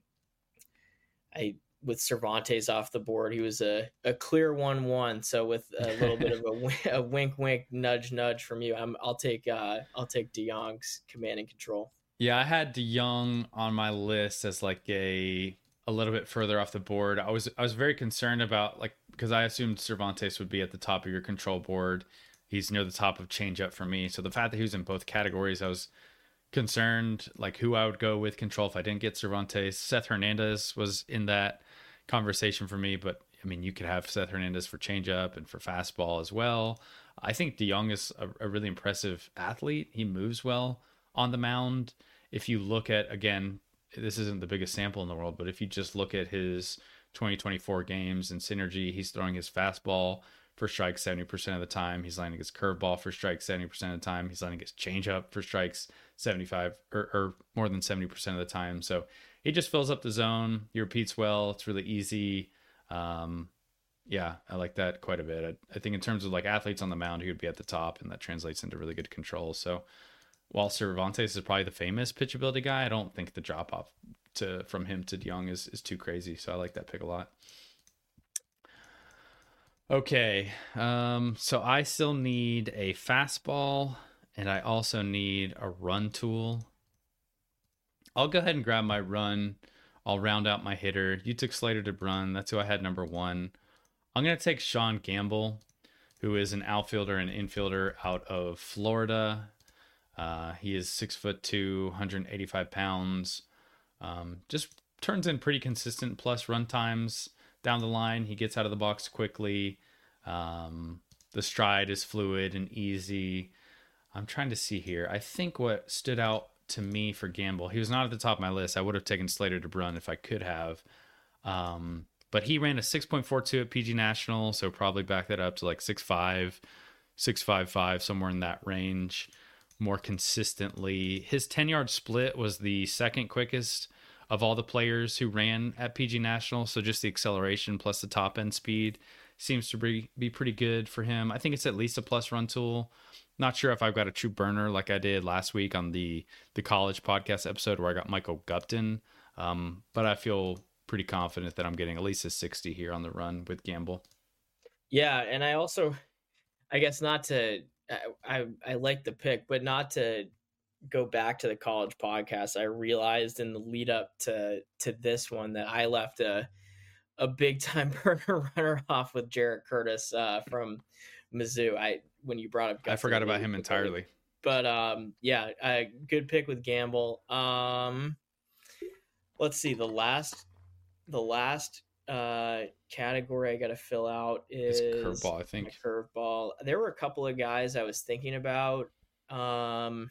I with Cervantes off the board, he was a, a clear one one. So with a little bit of a, a wink wink nudge nudge from you, I'm I'll take uh I'll take DeYoung's command and control. Yeah, I had DeYoung on my list as like a a little bit further off the board. I was I was very concerned about, like, because I assumed Cervantes would be at the top of your control board. He's near the top of changeup for me. So the fact that he was in both categories, I was concerned, like, who I would go with control if I didn't get Cervantes. Seth Hernandez was in that conversation for me, but I mean, you could have Seth Hernandez for changeup and for fastball as well. I think DeYoung is a, a really impressive athlete. He moves well on the mound. If you look at, again, this isn't the biggest sample in the world, but if you just look at his twenty twenty-four games in Synergy, he's throwing his fastball for strikes seventy percent of the time. He's landing his curveball for strikes seventy percent of the time. He's landing his changeup for strikes seventy-five or, or more than seventy percent of the time. So he just fills up the zone. He repeats well. It's really easy. Um, yeah, I like that quite a bit. I, I think in terms of like athletes on the mound, he would be at the top, and that translates into really good control. So while Cervantes is probably the famous pitchability guy, I don't think the drop off to from him to DeYoung is, is too crazy. So I like that pick a lot. Okay, um, so I still need a fastball, and I also need a run tool. I'll go ahead and grab my run. I'll round out my hitter. You took Slater to run. That's who I had number one. I'm going to take Sean Gamble, who is an outfielder and infielder out of Florida. Uh, he is six foot two, one hundred eighty-five pounds. Um, just turns in pretty consistent plus run times down the line. He gets out of the box quickly. Um, the stride is fluid and easy. I'm trying to see here. I think what stood out to me for Gamble, he was not at the top of my list. I would have taken Slater DeBrun if I could have. Um, but he ran a six point four two at P G National, so probably back that up to like six five, six five five, somewhere in that range more consistently. His ten-yard split was the second quickest of all the players who ran at P G National, so just the acceleration plus the top-end speed seems to be, be pretty good for him. I think it's at least a plus run tool. Not sure if I've got a true burner like I did last week on the the college podcast episode where I got Michael Gupton, um, but I feel pretty confident that I'm getting at least a sixty here on the run with Gamble. Yeah, and I also, I guess not to, I, I, I like the pick, but not to go back to the college podcast. I realized in the lead up to to this one that I left a a big time burner runner off with Jarrett Curtis uh, from Mizzou. I when you brought up, I forgot about him entirely. But um, yeah, a good pick with Gamble. Um, let's see the last. The last uh, category I got to fill out is it's curveball, I think. Curveball. There were a couple of guys I was thinking about. Um,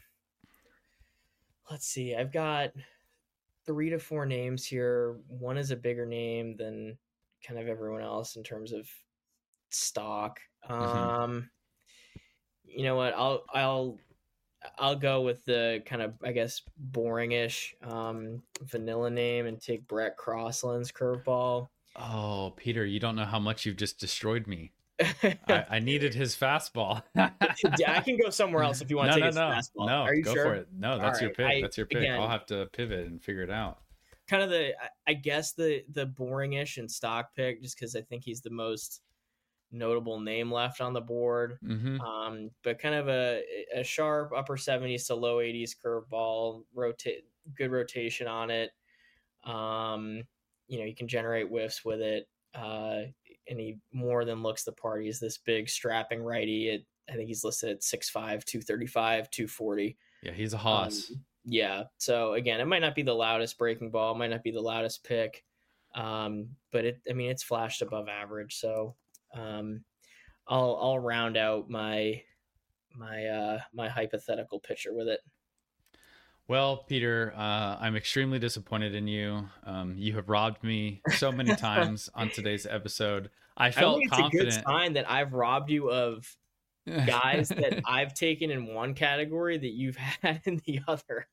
let's see. I've got three to four names here. One is a bigger name than kind of everyone else in terms of stock. Um, mm-hmm. You know what? I'll I'll. I'll go with the kind of, I guess, boring-ish um, vanilla name and take Brett Crossland's curveball. Oh, Peter, you don't know how much you've just destroyed me. I, I needed his fastball. I can go somewhere else if you want no, to take no, his no. fastball. No, Are you go sure? for it. No, that's All your right. pick. I, that's your pick. again, I'll have to pivot and figure it out. Kind of the, I guess, the the boring-ish and stock pick, just because I think he's the most notable name left on the board. Mm-hmm. Um, but kind of a, a sharp upper seventies to low eighties curveball, rotate, good rotation on it. Um, you know, you can generate whiffs with it. Uh, and he more than looks the part. He's this big strapping righty. It, I think he's listed at six five, two thirty-five, two forty. Yeah, he's a hoss. Um, yeah. So again, it might not be the loudest breaking ball, it might not be the loudest pick. Um, but it, I mean, it's flashed above average. So, Um, I'll I'll round out my my uh, my hypothetical pitcher with it. Well, Peter, uh, I'm extremely disappointed in you. Um, you have robbed me so many times on today's episode. I felt I think it's confident. a good sign that I've robbed you of guys that I've taken in one category that you've had in the other.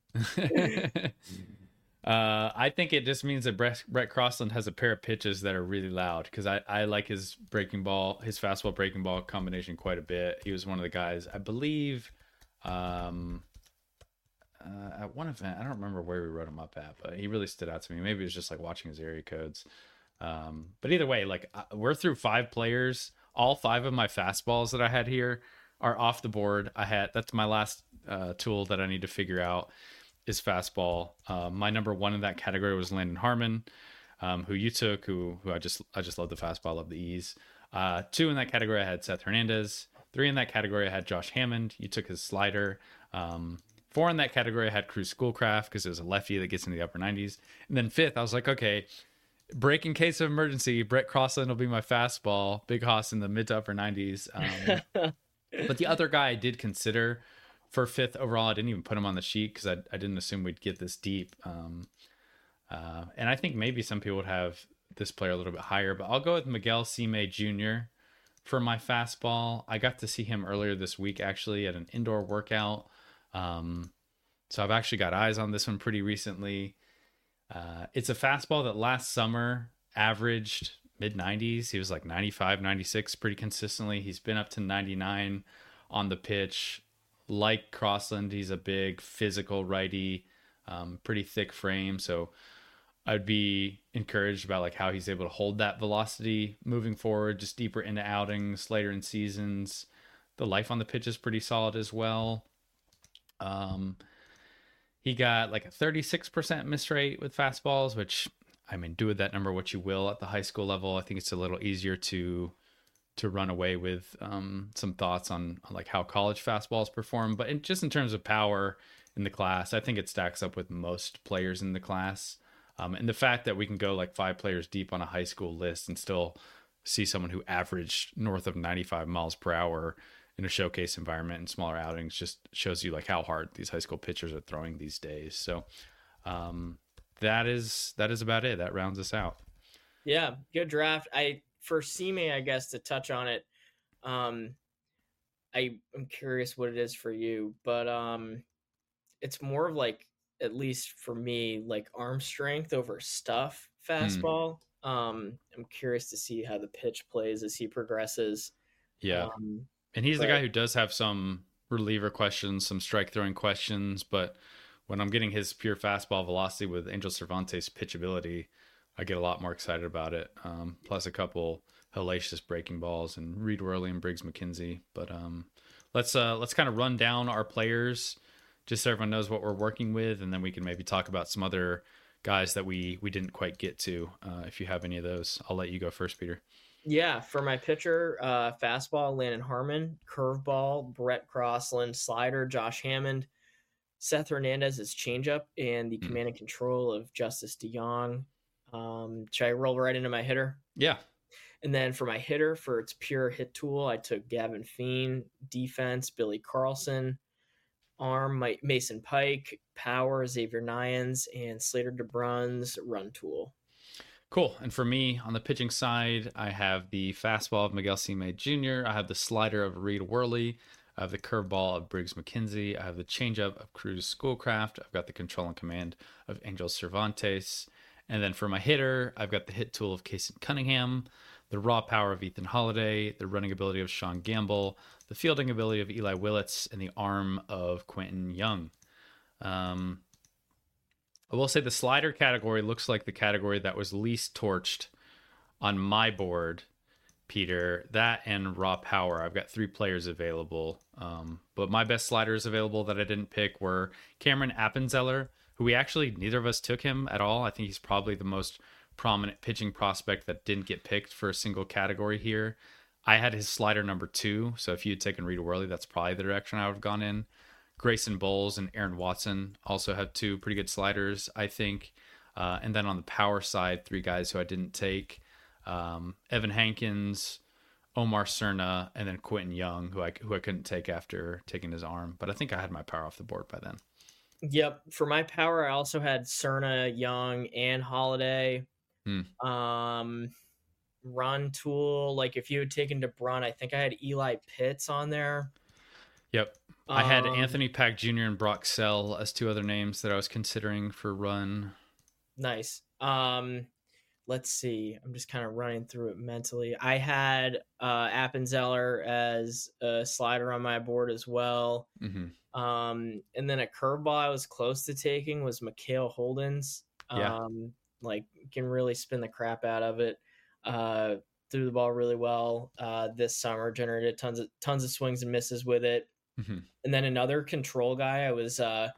Uh, I think it just means that Brett, Brett Crossland has a pair of pitches that are really loud because I, I like his breaking ball, his fastball breaking ball combination quite a bit. He was one of the guys, I believe, um, uh, at one event. I don't remember where we wrote him up at, but he really stood out to me. Maybe it was just like watching his area codes. Um, but either way, like uh, we're through five players. All five of my fastballs that I had here are off the board. I had that's my last uh, tool that I need to figure out. Is fastball. Uh, my number one in that category was Landon Harmon, um, who you took, who who I just I just love the fastball, love the ease. Uh, two in that category I had Seth Hernandez. Three in that category I had Josh Hammond. You took his slider. Um, four in that category I had Cruz Schoolcraft because it was a lefty that gets into the upper nineties. And then fifth, I was like, okay, break in case of emergency, Brett Crossland will be my fastball. Big Hoss in the mid to upper nineties. Um, but the other guy I did consider for fifth overall, I didn't even put him on the sheet because I, I didn't assume we'd get this deep. Um, uh, and I think maybe some people would have this player a little bit higher, but I'll go with Miguel Cime Junior for my fastball. I got to see him earlier this week, actually, at an indoor workout. Um, so I've actually got eyes on this one pretty recently. Uh, it's a fastball that last summer averaged mid nineties. He was like ninety-five, ninety-six pretty consistently. He's been up to ninety-nine on the pitch. Like Crossland, he's a big physical righty, um, pretty thick frame. So I'd be encouraged about like how he's able to hold that velocity moving forward, just deeper into outings, later in seasons. The life on the pitch is pretty solid as well. Um, he got like a thirty-six percent miss rate with fastballs, which I mean, do with that number what you will at the high school level. I think it's a little easier to to run away with um, some thoughts on, on like how college fastballs perform. But in, just in terms of power in the class, I think it stacks up with most players in the class. Um, and the fact that we can go like five players deep on a high school list and still see someone who averaged north of ninety-five miles per hour in a showcase environment and smaller outings just shows you like how hard these high school pitchers are throwing these days. So um, that is that is about it. That rounds us out. Yeah, good draft. I for C-May, I guess, to touch on it, um, I am curious what it is for you, but um, it's more of like, at least for me, like arm strength over stuff fastball. Mm. Um, I'm curious to see how the pitch plays as he progresses. Yeah. Um, and he's but, the guy who does have some reliever questions, some strike throwing questions, but when I'm getting his pure fastball velocity with Angel Cervantes pitchability, I get a lot more excited about it. Um, plus a couple hellacious breaking balls and Reed Worley and Briggs McKenzie. But um, let's uh, let's kind of run down our players just so everyone knows what we're working with, and then we can maybe talk about some other guys that we we didn't quite get to. Uh, if you have any of those, I'll let you go first, Peter. Yeah, for my pitcher, uh, fastball, Landon Harmon, curveball, Brett Crossland, slider, Josh Hammond, Seth Hernandez is changeup, and the mm. command and control of Justice DeYoung. Um, should I roll right into my hitter? Yeah. And then for my hitter, for its pure hit tool, I took Gavin Feen, defense, Billy Carlson, arm, Mason Pike, power, Xavier Nyans, and Slater DeBrunn's run tool. Cool. And for me, on the pitching side, I have the fastball of Miguel C-May Junior I have the slider of Reed Worley. I have the curveball of Briggs McKenzie. I have the changeup of Cruz Schoolcraft. I've got the control and command of Angel Cervantes. And then for my hitter, I've got the hit tool of Kason Cunningham, the raw power of Ethan Holiday, the running ability of Sean Gamble, the fielding ability of Eli Willits, and the arm of Quentin Young. Um, I will say the slider category looks like the category that was least torched on my board, Peter. That and raw power. I've got three players available. Um, but my best sliders available that I didn't pick were Cameron Appenzeller, who we actually, neither of us took him at all. I think he's probably the most prominent pitching prospect that didn't get picked for a single category here. I had his slider number two, so if you had taken Reed Worley, that's probably the direction I would have gone in. Grayson Bowles and Aaron Watson also have two pretty good sliders, I think. Uh, and then on the power side, three guys who I didn't take. Um, Evan Hankins, Omar Cerna, and then Quentin Young, who I, who I couldn't take after taking his arm. But I think I had my power off the board by then. Yep. For my power, I also had Cerna, Young, and Holiday. Hmm. Um, run tool. Like if you had taken DeBrun, I think I had Eli Pitts on there. Yep. I had um, Anthony Pack Junior and Brock Sell as two other names that I was considering for run. Nice. Um, let's see. I'm just kind of running through it mentally. I had uh, Appenzeller as a slider on my board as well. Mm-hmm. Um, and then a curveball I was close to taking was Mikhail Holdens. Yeah. Um, like can really spin the crap out of it. Uh, threw the ball really well uh, this summer, generated tons of tons of swings and misses with it. Mm-hmm. And then another control guy I was uh,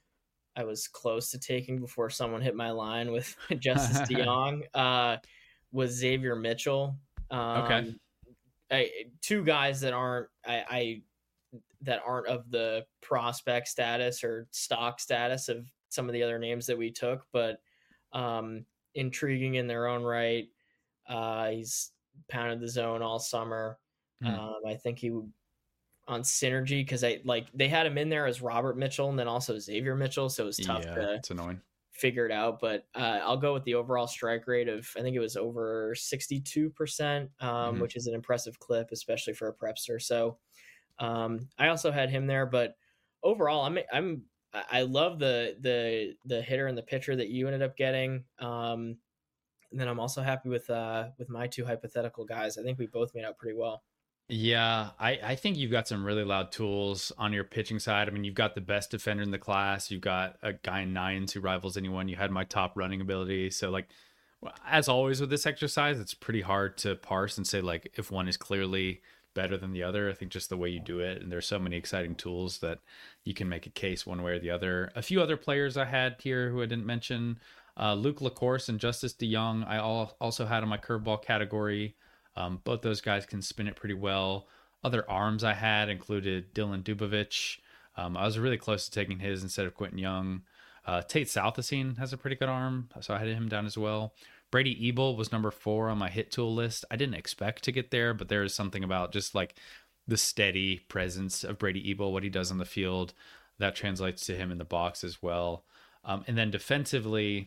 I was close to taking before someone hit my line with Justice DeYoung uh, was Xavier Mitchell. Um, okay, I, two guys that aren't I, I that aren't of the prospect status or stock status of some of the other names that we took, but um, intriguing in their own right. Uh, he's pounded the zone all summer. Mm. Um, I think he would on synergy because I like they had him in there as Robert Mitchell and then also Xavier Mitchell, so it was tough yeah, to it's annoying. figure it out. But uh, I'll go with the overall strike rate of I think it was over sixty-two percent, um, mm-hmm. which is an impressive clip, especially for a prepster. So um, I also had him there, but overall, I'm I'm I love the the the hitter and the pitcher that you ended up getting. Um, and then I'm also happy with uh, with my two hypothetical guys. I think we both made out pretty well. Yeah, I, I think you've got some really loud tools on your pitching side. I mean, you've got the best defender in the class. You've got a guy in nines who rivals anyone. You had my top running ability. So, like, as always with this exercise, it's pretty hard to parse and say, like, if one is clearly better than the other. I think just the way you do it. And there's so many exciting tools that you can make a case one way or the other. A few other players I had here who I didn't mention, uh, Luke LaCourse and Justice DeYoung, I all, also had in my curveball category. Um, both those guys can spin it pretty well. Other arms I had included Dylan Dubovich. Um, I was really close to taking his instead of Quentin Young. Uh, Tate Southesine has a pretty good arm, so I had him down as well. Brady Ebel was number four on my hit tool list. I didn't expect to get there, but there is something about just like the steady presence of Brady Ebel, what he does on the field, that translates to him in the box as well. Um, and then defensively,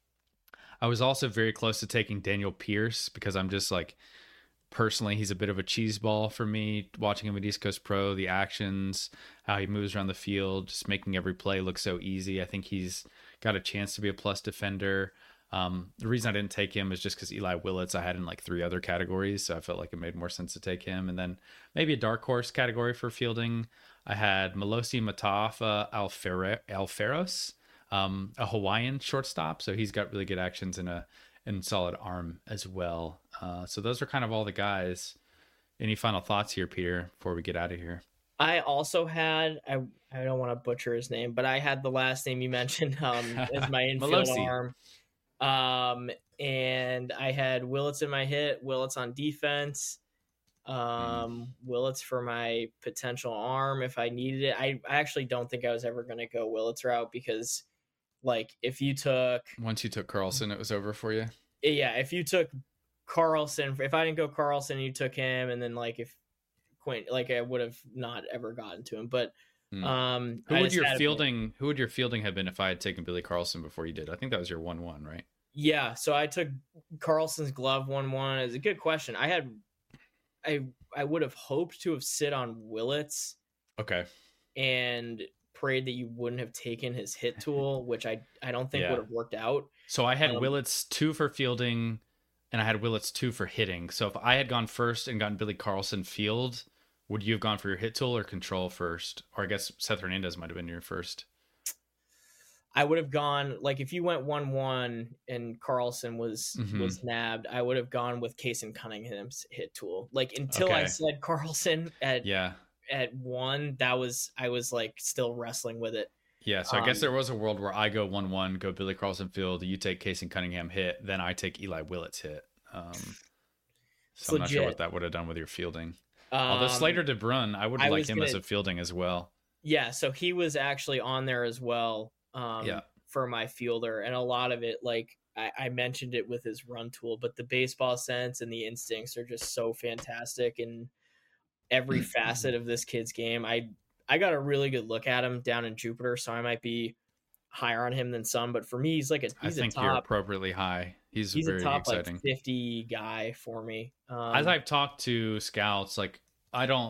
I was also very close to taking Daniel Pierce because I'm just like, personally, he's a bit of a cheese ball for me. Watching him at East Coast Pro, the actions, how he moves around the field, just making every play look so easy. I think he's got a chance to be a plus defender. Um, the reason I didn't take him is just because Eli Willits I had in like three other categories, so I felt like it made more sense to take him. And then maybe a dark horse category for fielding, I had Melosi Matafa Alfer- Alferos, um, a Hawaiian shortstop, so he's got really good actions and a and solid arm as well. Uh, so those are kind of all the guys. Any final thoughts here, Peter, before we get out of here? I also had, I, I don't want to butcher his name, but I had the last name you mentioned um, as my infield Melosi. arm. Um, and I had Willits in my hit, Willits on defense, um, mm. Willits for my potential arm if I needed it. I, I actually don't think I was ever going to go Willits route because, like, if you took... Once you took Carlson, it was over for you? Yeah, if you took Carlson, if I didn't go Carlson, you took him, and then, like, if Quint, like, I would have not ever gotten to him. But mm. um, who would your fielding? Who would your fielding have been if I had taken Billy Carlson before you did? I think that was your one one, right? Yeah, so I took Carlson's glove one one. It's a good question. I had, I I would have hoped to have sit on Willits. Okay. And prayed that you wouldn't have taken his hit tool, which I I don't think yeah. would have worked out. So I had um, Willits two for fielding, and I had Willits two for hitting. So if I had gone first and gotten Billy Carlson field, would you have gone for your hit tool or control first? Or I guess Seth Hernandez might have been your first. I would have gone, like, if you went one one and Carlson was mm-hmm. was nabbed, I would have gone with Kason Cunningham's hit tool. Like, until okay. I said Carlson at yeah. at one, that was, I was like still wrestling with it. Yeah, so I um, guess there was a world where I go one one, go Billy Carlson field, you take Kason Cunningham hit, then I take Eli Willits hit. Um, so I'm legit. Not sure what that would have done with your fielding. Um, Although Slater DeBrun, I would I like him gonna, as a fielding as well. Yeah, so he was actually on there as well um, yeah. for my fielder. And a lot of it, like I, I mentioned it with his run tool, but the baseball sense and the instincts are just so fantastic in every facet of this kid's game. I I got a really good look at him down in Jupiter, so I might be higher on him than some. But for me, he's like a he's I think a top, you're appropriately high. He's, he's very a top exciting. Like fifty guy for me. Um, As I've talked to scouts, like I don't.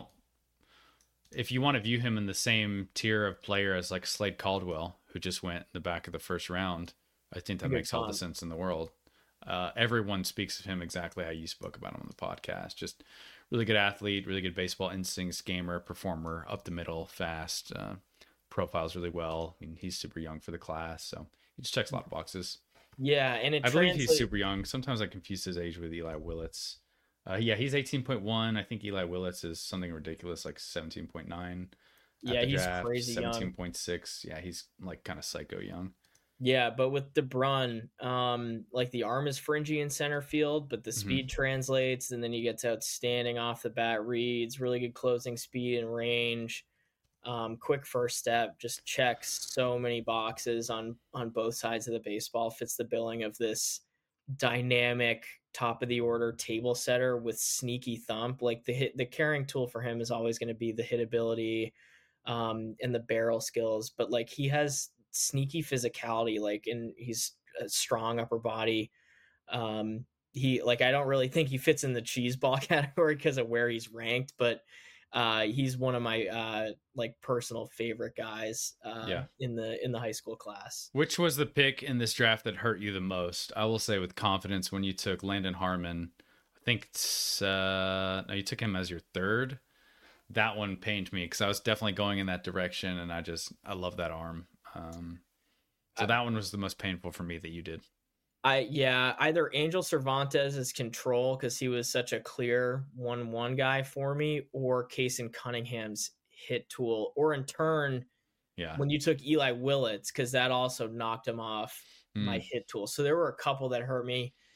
If you want to view him in the same tier of player as like Slade Caldwell, who just went in the back of the first round, I think that makes all the sense in the world. Uh, everyone speaks of him exactly how you spoke about him on the podcast. Just really good athlete, really good baseball instincts, gamer, performer, up the middle, fast, uh, profiles really well. I mean, he's super young for the class, so he just checks a lot of boxes. Yeah, and it I translate- believe he's super young. Sometimes I confuse his age with Eli Willits. Uh, yeah, he's eighteen point one. I think Eli Willits is something ridiculous, like seventeen point nine. Yeah, he's draft, crazy seventeen point six. Yeah, he's like kind of psycho young. Yeah, but with DeBrun, um, like the arm is fringy in center field, but the speed mm-hmm. translates, and then you get to outstanding off the bat reads, really good closing speed and range, um, quick first step, just checks so many boxes on on both sides of the baseball, fits the billing of this dynamic top of the order table setter with sneaky thump. Like the hit, the carrying tool for him is always going to be the hit ability um, and the barrel skills, but like he has sneaky physicality, like, and he's a strong upper body. Um, he like, I don't really think he fits in the cheese ball category because of where he's ranked, but uh, he's one of my uh, like personal favorite guys uh, yeah. in the in the high school class. Which was the pick in this draft that hurt you the most? I will say with confidence when you took Landon Harmon. I think it's, uh, no, you took him as your third. That one pained me because I was definitely going in that direction, and I just I love that arm. Um, so that one was the most painful for me that you did. I yeah, either Angel Cervantes as control because he was such a clear one one guy for me, or Kason Cunningham's hit tool, or in turn, yeah, when you took Eli Willits because that also knocked him off mm. my hit tool. So there were a couple that hurt me.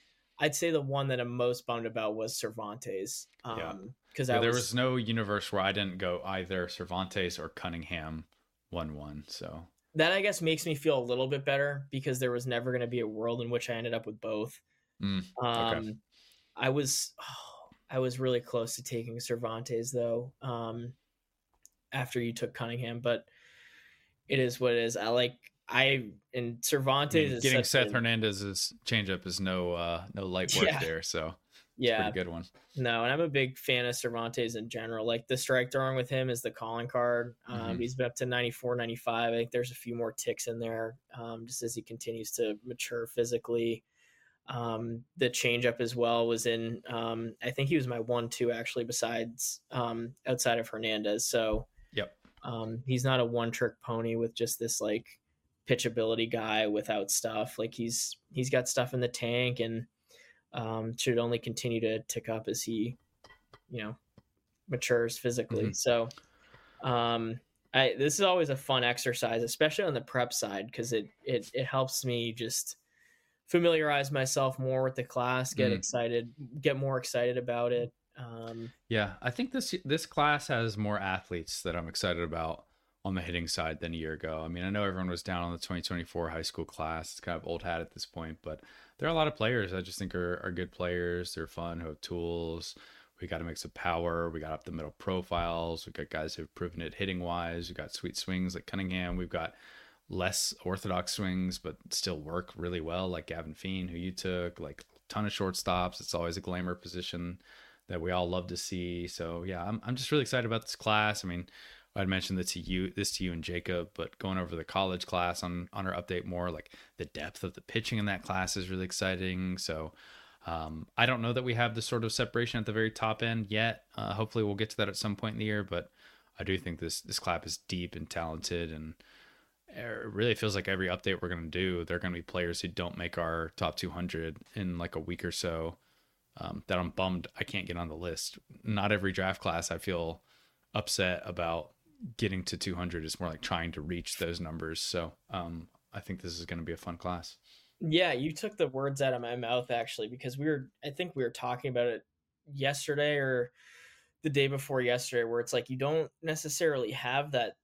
I'd say the one that I'm most bummed about was Cervantes. Um, Yeah. Because Yeah, I there was, was no universe where I didn't go either Cervantes or Cunningham one one. So that I guess makes me feel a little bit better because there was never going to be a world in which I ended up with both. mm, Um, okay. I was, oh, I was really close to taking Cervantes though. Um, after you took Cunningham, but it is what it is. I like I and Cervantes I mean, is getting such Seth an, Hernandez's changeup is no uh, no light work Yeah. there. So yeah, pretty good one. no, and I'm a big fan of Cervantes in general. Like the strike throwing with him is the calling card. Um, Mhm. He's been up to ninety-four, ninety-five. I think there's a few more ticks in there um, just as he continues to mature physically. Um, the changeup as well was in, um, I think he was my one, two actually besides um, outside of Hernandez. So Yep. um, he's not a one trick pony with just this like pitchability guy without stuff. Like he's, he's got stuff in the tank and um, should only continue to tick up as he, you know, matures physically. Mhm. So, um, I, this is always a fun exercise, especially on the prep side, because it, it, it helps me just familiarize myself more with the class, get Mm. excited, get more excited about it. Um, Yeah, I think this this class has more athletes that I'm excited about on the hitting side than a year ago. I mean, I know everyone was down on the twenty twenty-four high school class. It's kind of old hat at this point, but there are a lot of players I just think are, are good players. They're fun, who have tools. We got a mix of power. We got up the middle profiles. We got guys who've proven it hitting wise. We got sweet swings like Cunningham. We've got less orthodox swings, but still work really well, like Gavin Feen, who you took, like a ton of shortstops. It's always a glamour position that we all love to see. So yeah, I'm I'm just really excited about this class. I mean, I'd mentioned that to you, this to you and Jacob, but going over the college class on on our update more, like the depth of the pitching in that class is really exciting. So um, I don't know that we have the sort of separation at the very top end yet. Uh, hopefully we'll get to that at some point in the year, but I do think this this class is deep and talented, and it really feels like every update we're going to do, there are going to be players who don't make our top two hundred in like a week or so. Um, that I'm bummed I can't get on the list. Not every draft class I feel upset about getting to two hundred. It's more like trying to reach those numbers. So um, I think this is going to be a fun class. yeah, you took the words out of my mouth actually, because we were, I think we were talking about it yesterday or the day before yesterday, where it's like, you don't necessarily have that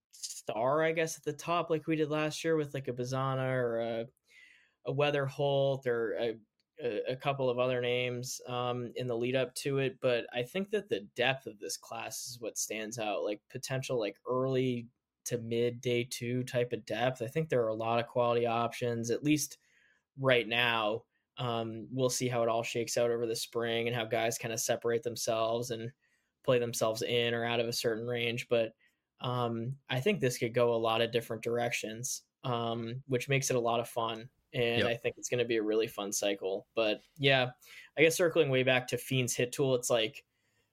star, I guess, at the top, like we did last year with like a Bazana or a, a Weather Holt or a, a, a couple of other names um, in the lead up to it. But I think that the depth of this class is what stands out, like potential, like early to mid day two type of depth. I think there are a lot of quality options, at least right now. Um, we'll see how it all shakes out over the spring and how guys kind of separate themselves and play themselves in or out of a certain range. But um, I think this could go a lot of different directions, um, which makes it a lot of fun. And Yep. I think it's going to be a really fun cycle. But yeah, I guess circling way back to Feen's hit tool, it's like,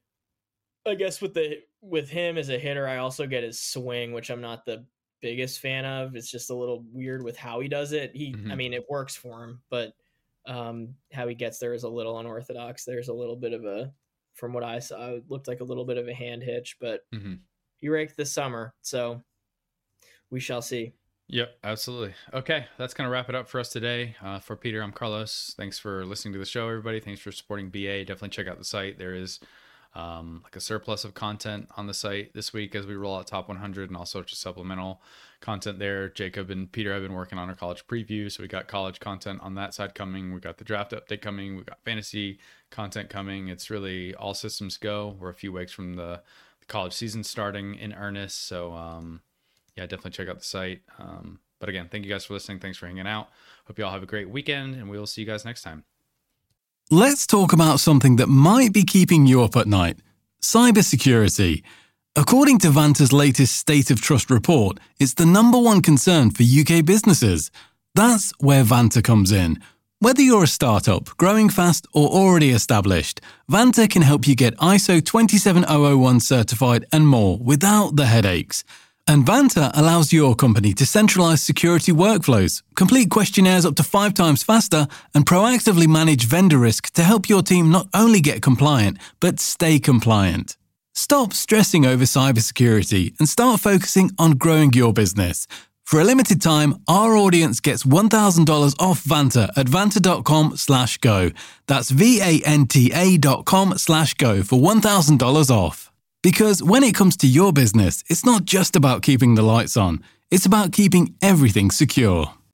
I guess with the with him as a hitter, I also get his swing, which I'm not the biggest fan of. It's just a little weird with how he does it. He, Mhm. I mean, it works for him, but um, how he gets there is a little unorthodox. There's a little bit of a, from what I saw, it looked like a little bit of a hand hitch, but Mm-hmm. he raked this summer, so we shall see. Yep, absolutely. Okay, that's going to wrap it up for us today. Uh, for Peter, I'm Carlos. Thanks for listening to the show, everybody. Thanks for supporting B A. Definitely check out the site. There is um, like a surplus of content on the site this week as we roll out top one hundred and all sorts of supplemental content there. Jacob and Peter have been working on our college preview, so we got college content on that side coming. We got the draft update coming. We got fantasy content coming. It's really all systems go. We're a few weeks from the, the college season starting in earnest, so um, yeah, definitely check out the site. Um, but again, thank you guys for listening. Thanks for hanging out. Hope you all have a great weekend, and we will see you guys next time. Let's talk about something that might be keeping you up at night: cybersecurity. According to Vanta's latest State of Trust report, it's the number one concern for U K businesses. That's where Vanta comes in. Whether you're a startup, growing fast, or already established, Vanta can help you get I S O twenty-seven thousand one certified and more without the headaches. And Vanta allows your company to centralize security workflows, complete questionnaires up to five times faster, and proactively manage vendor risk to help your team not only get compliant, but stay compliant. Stop stressing over cybersecurity and start focusing on growing your business. For a limited time, our audience gets one thousand dollars off Vanta at vanta.com slash go. That's V-A-N-T-A dot com slash go for one thousand dollars off. Because when it comes to your business, it's not just about keeping the lights on. It's about keeping everything secure.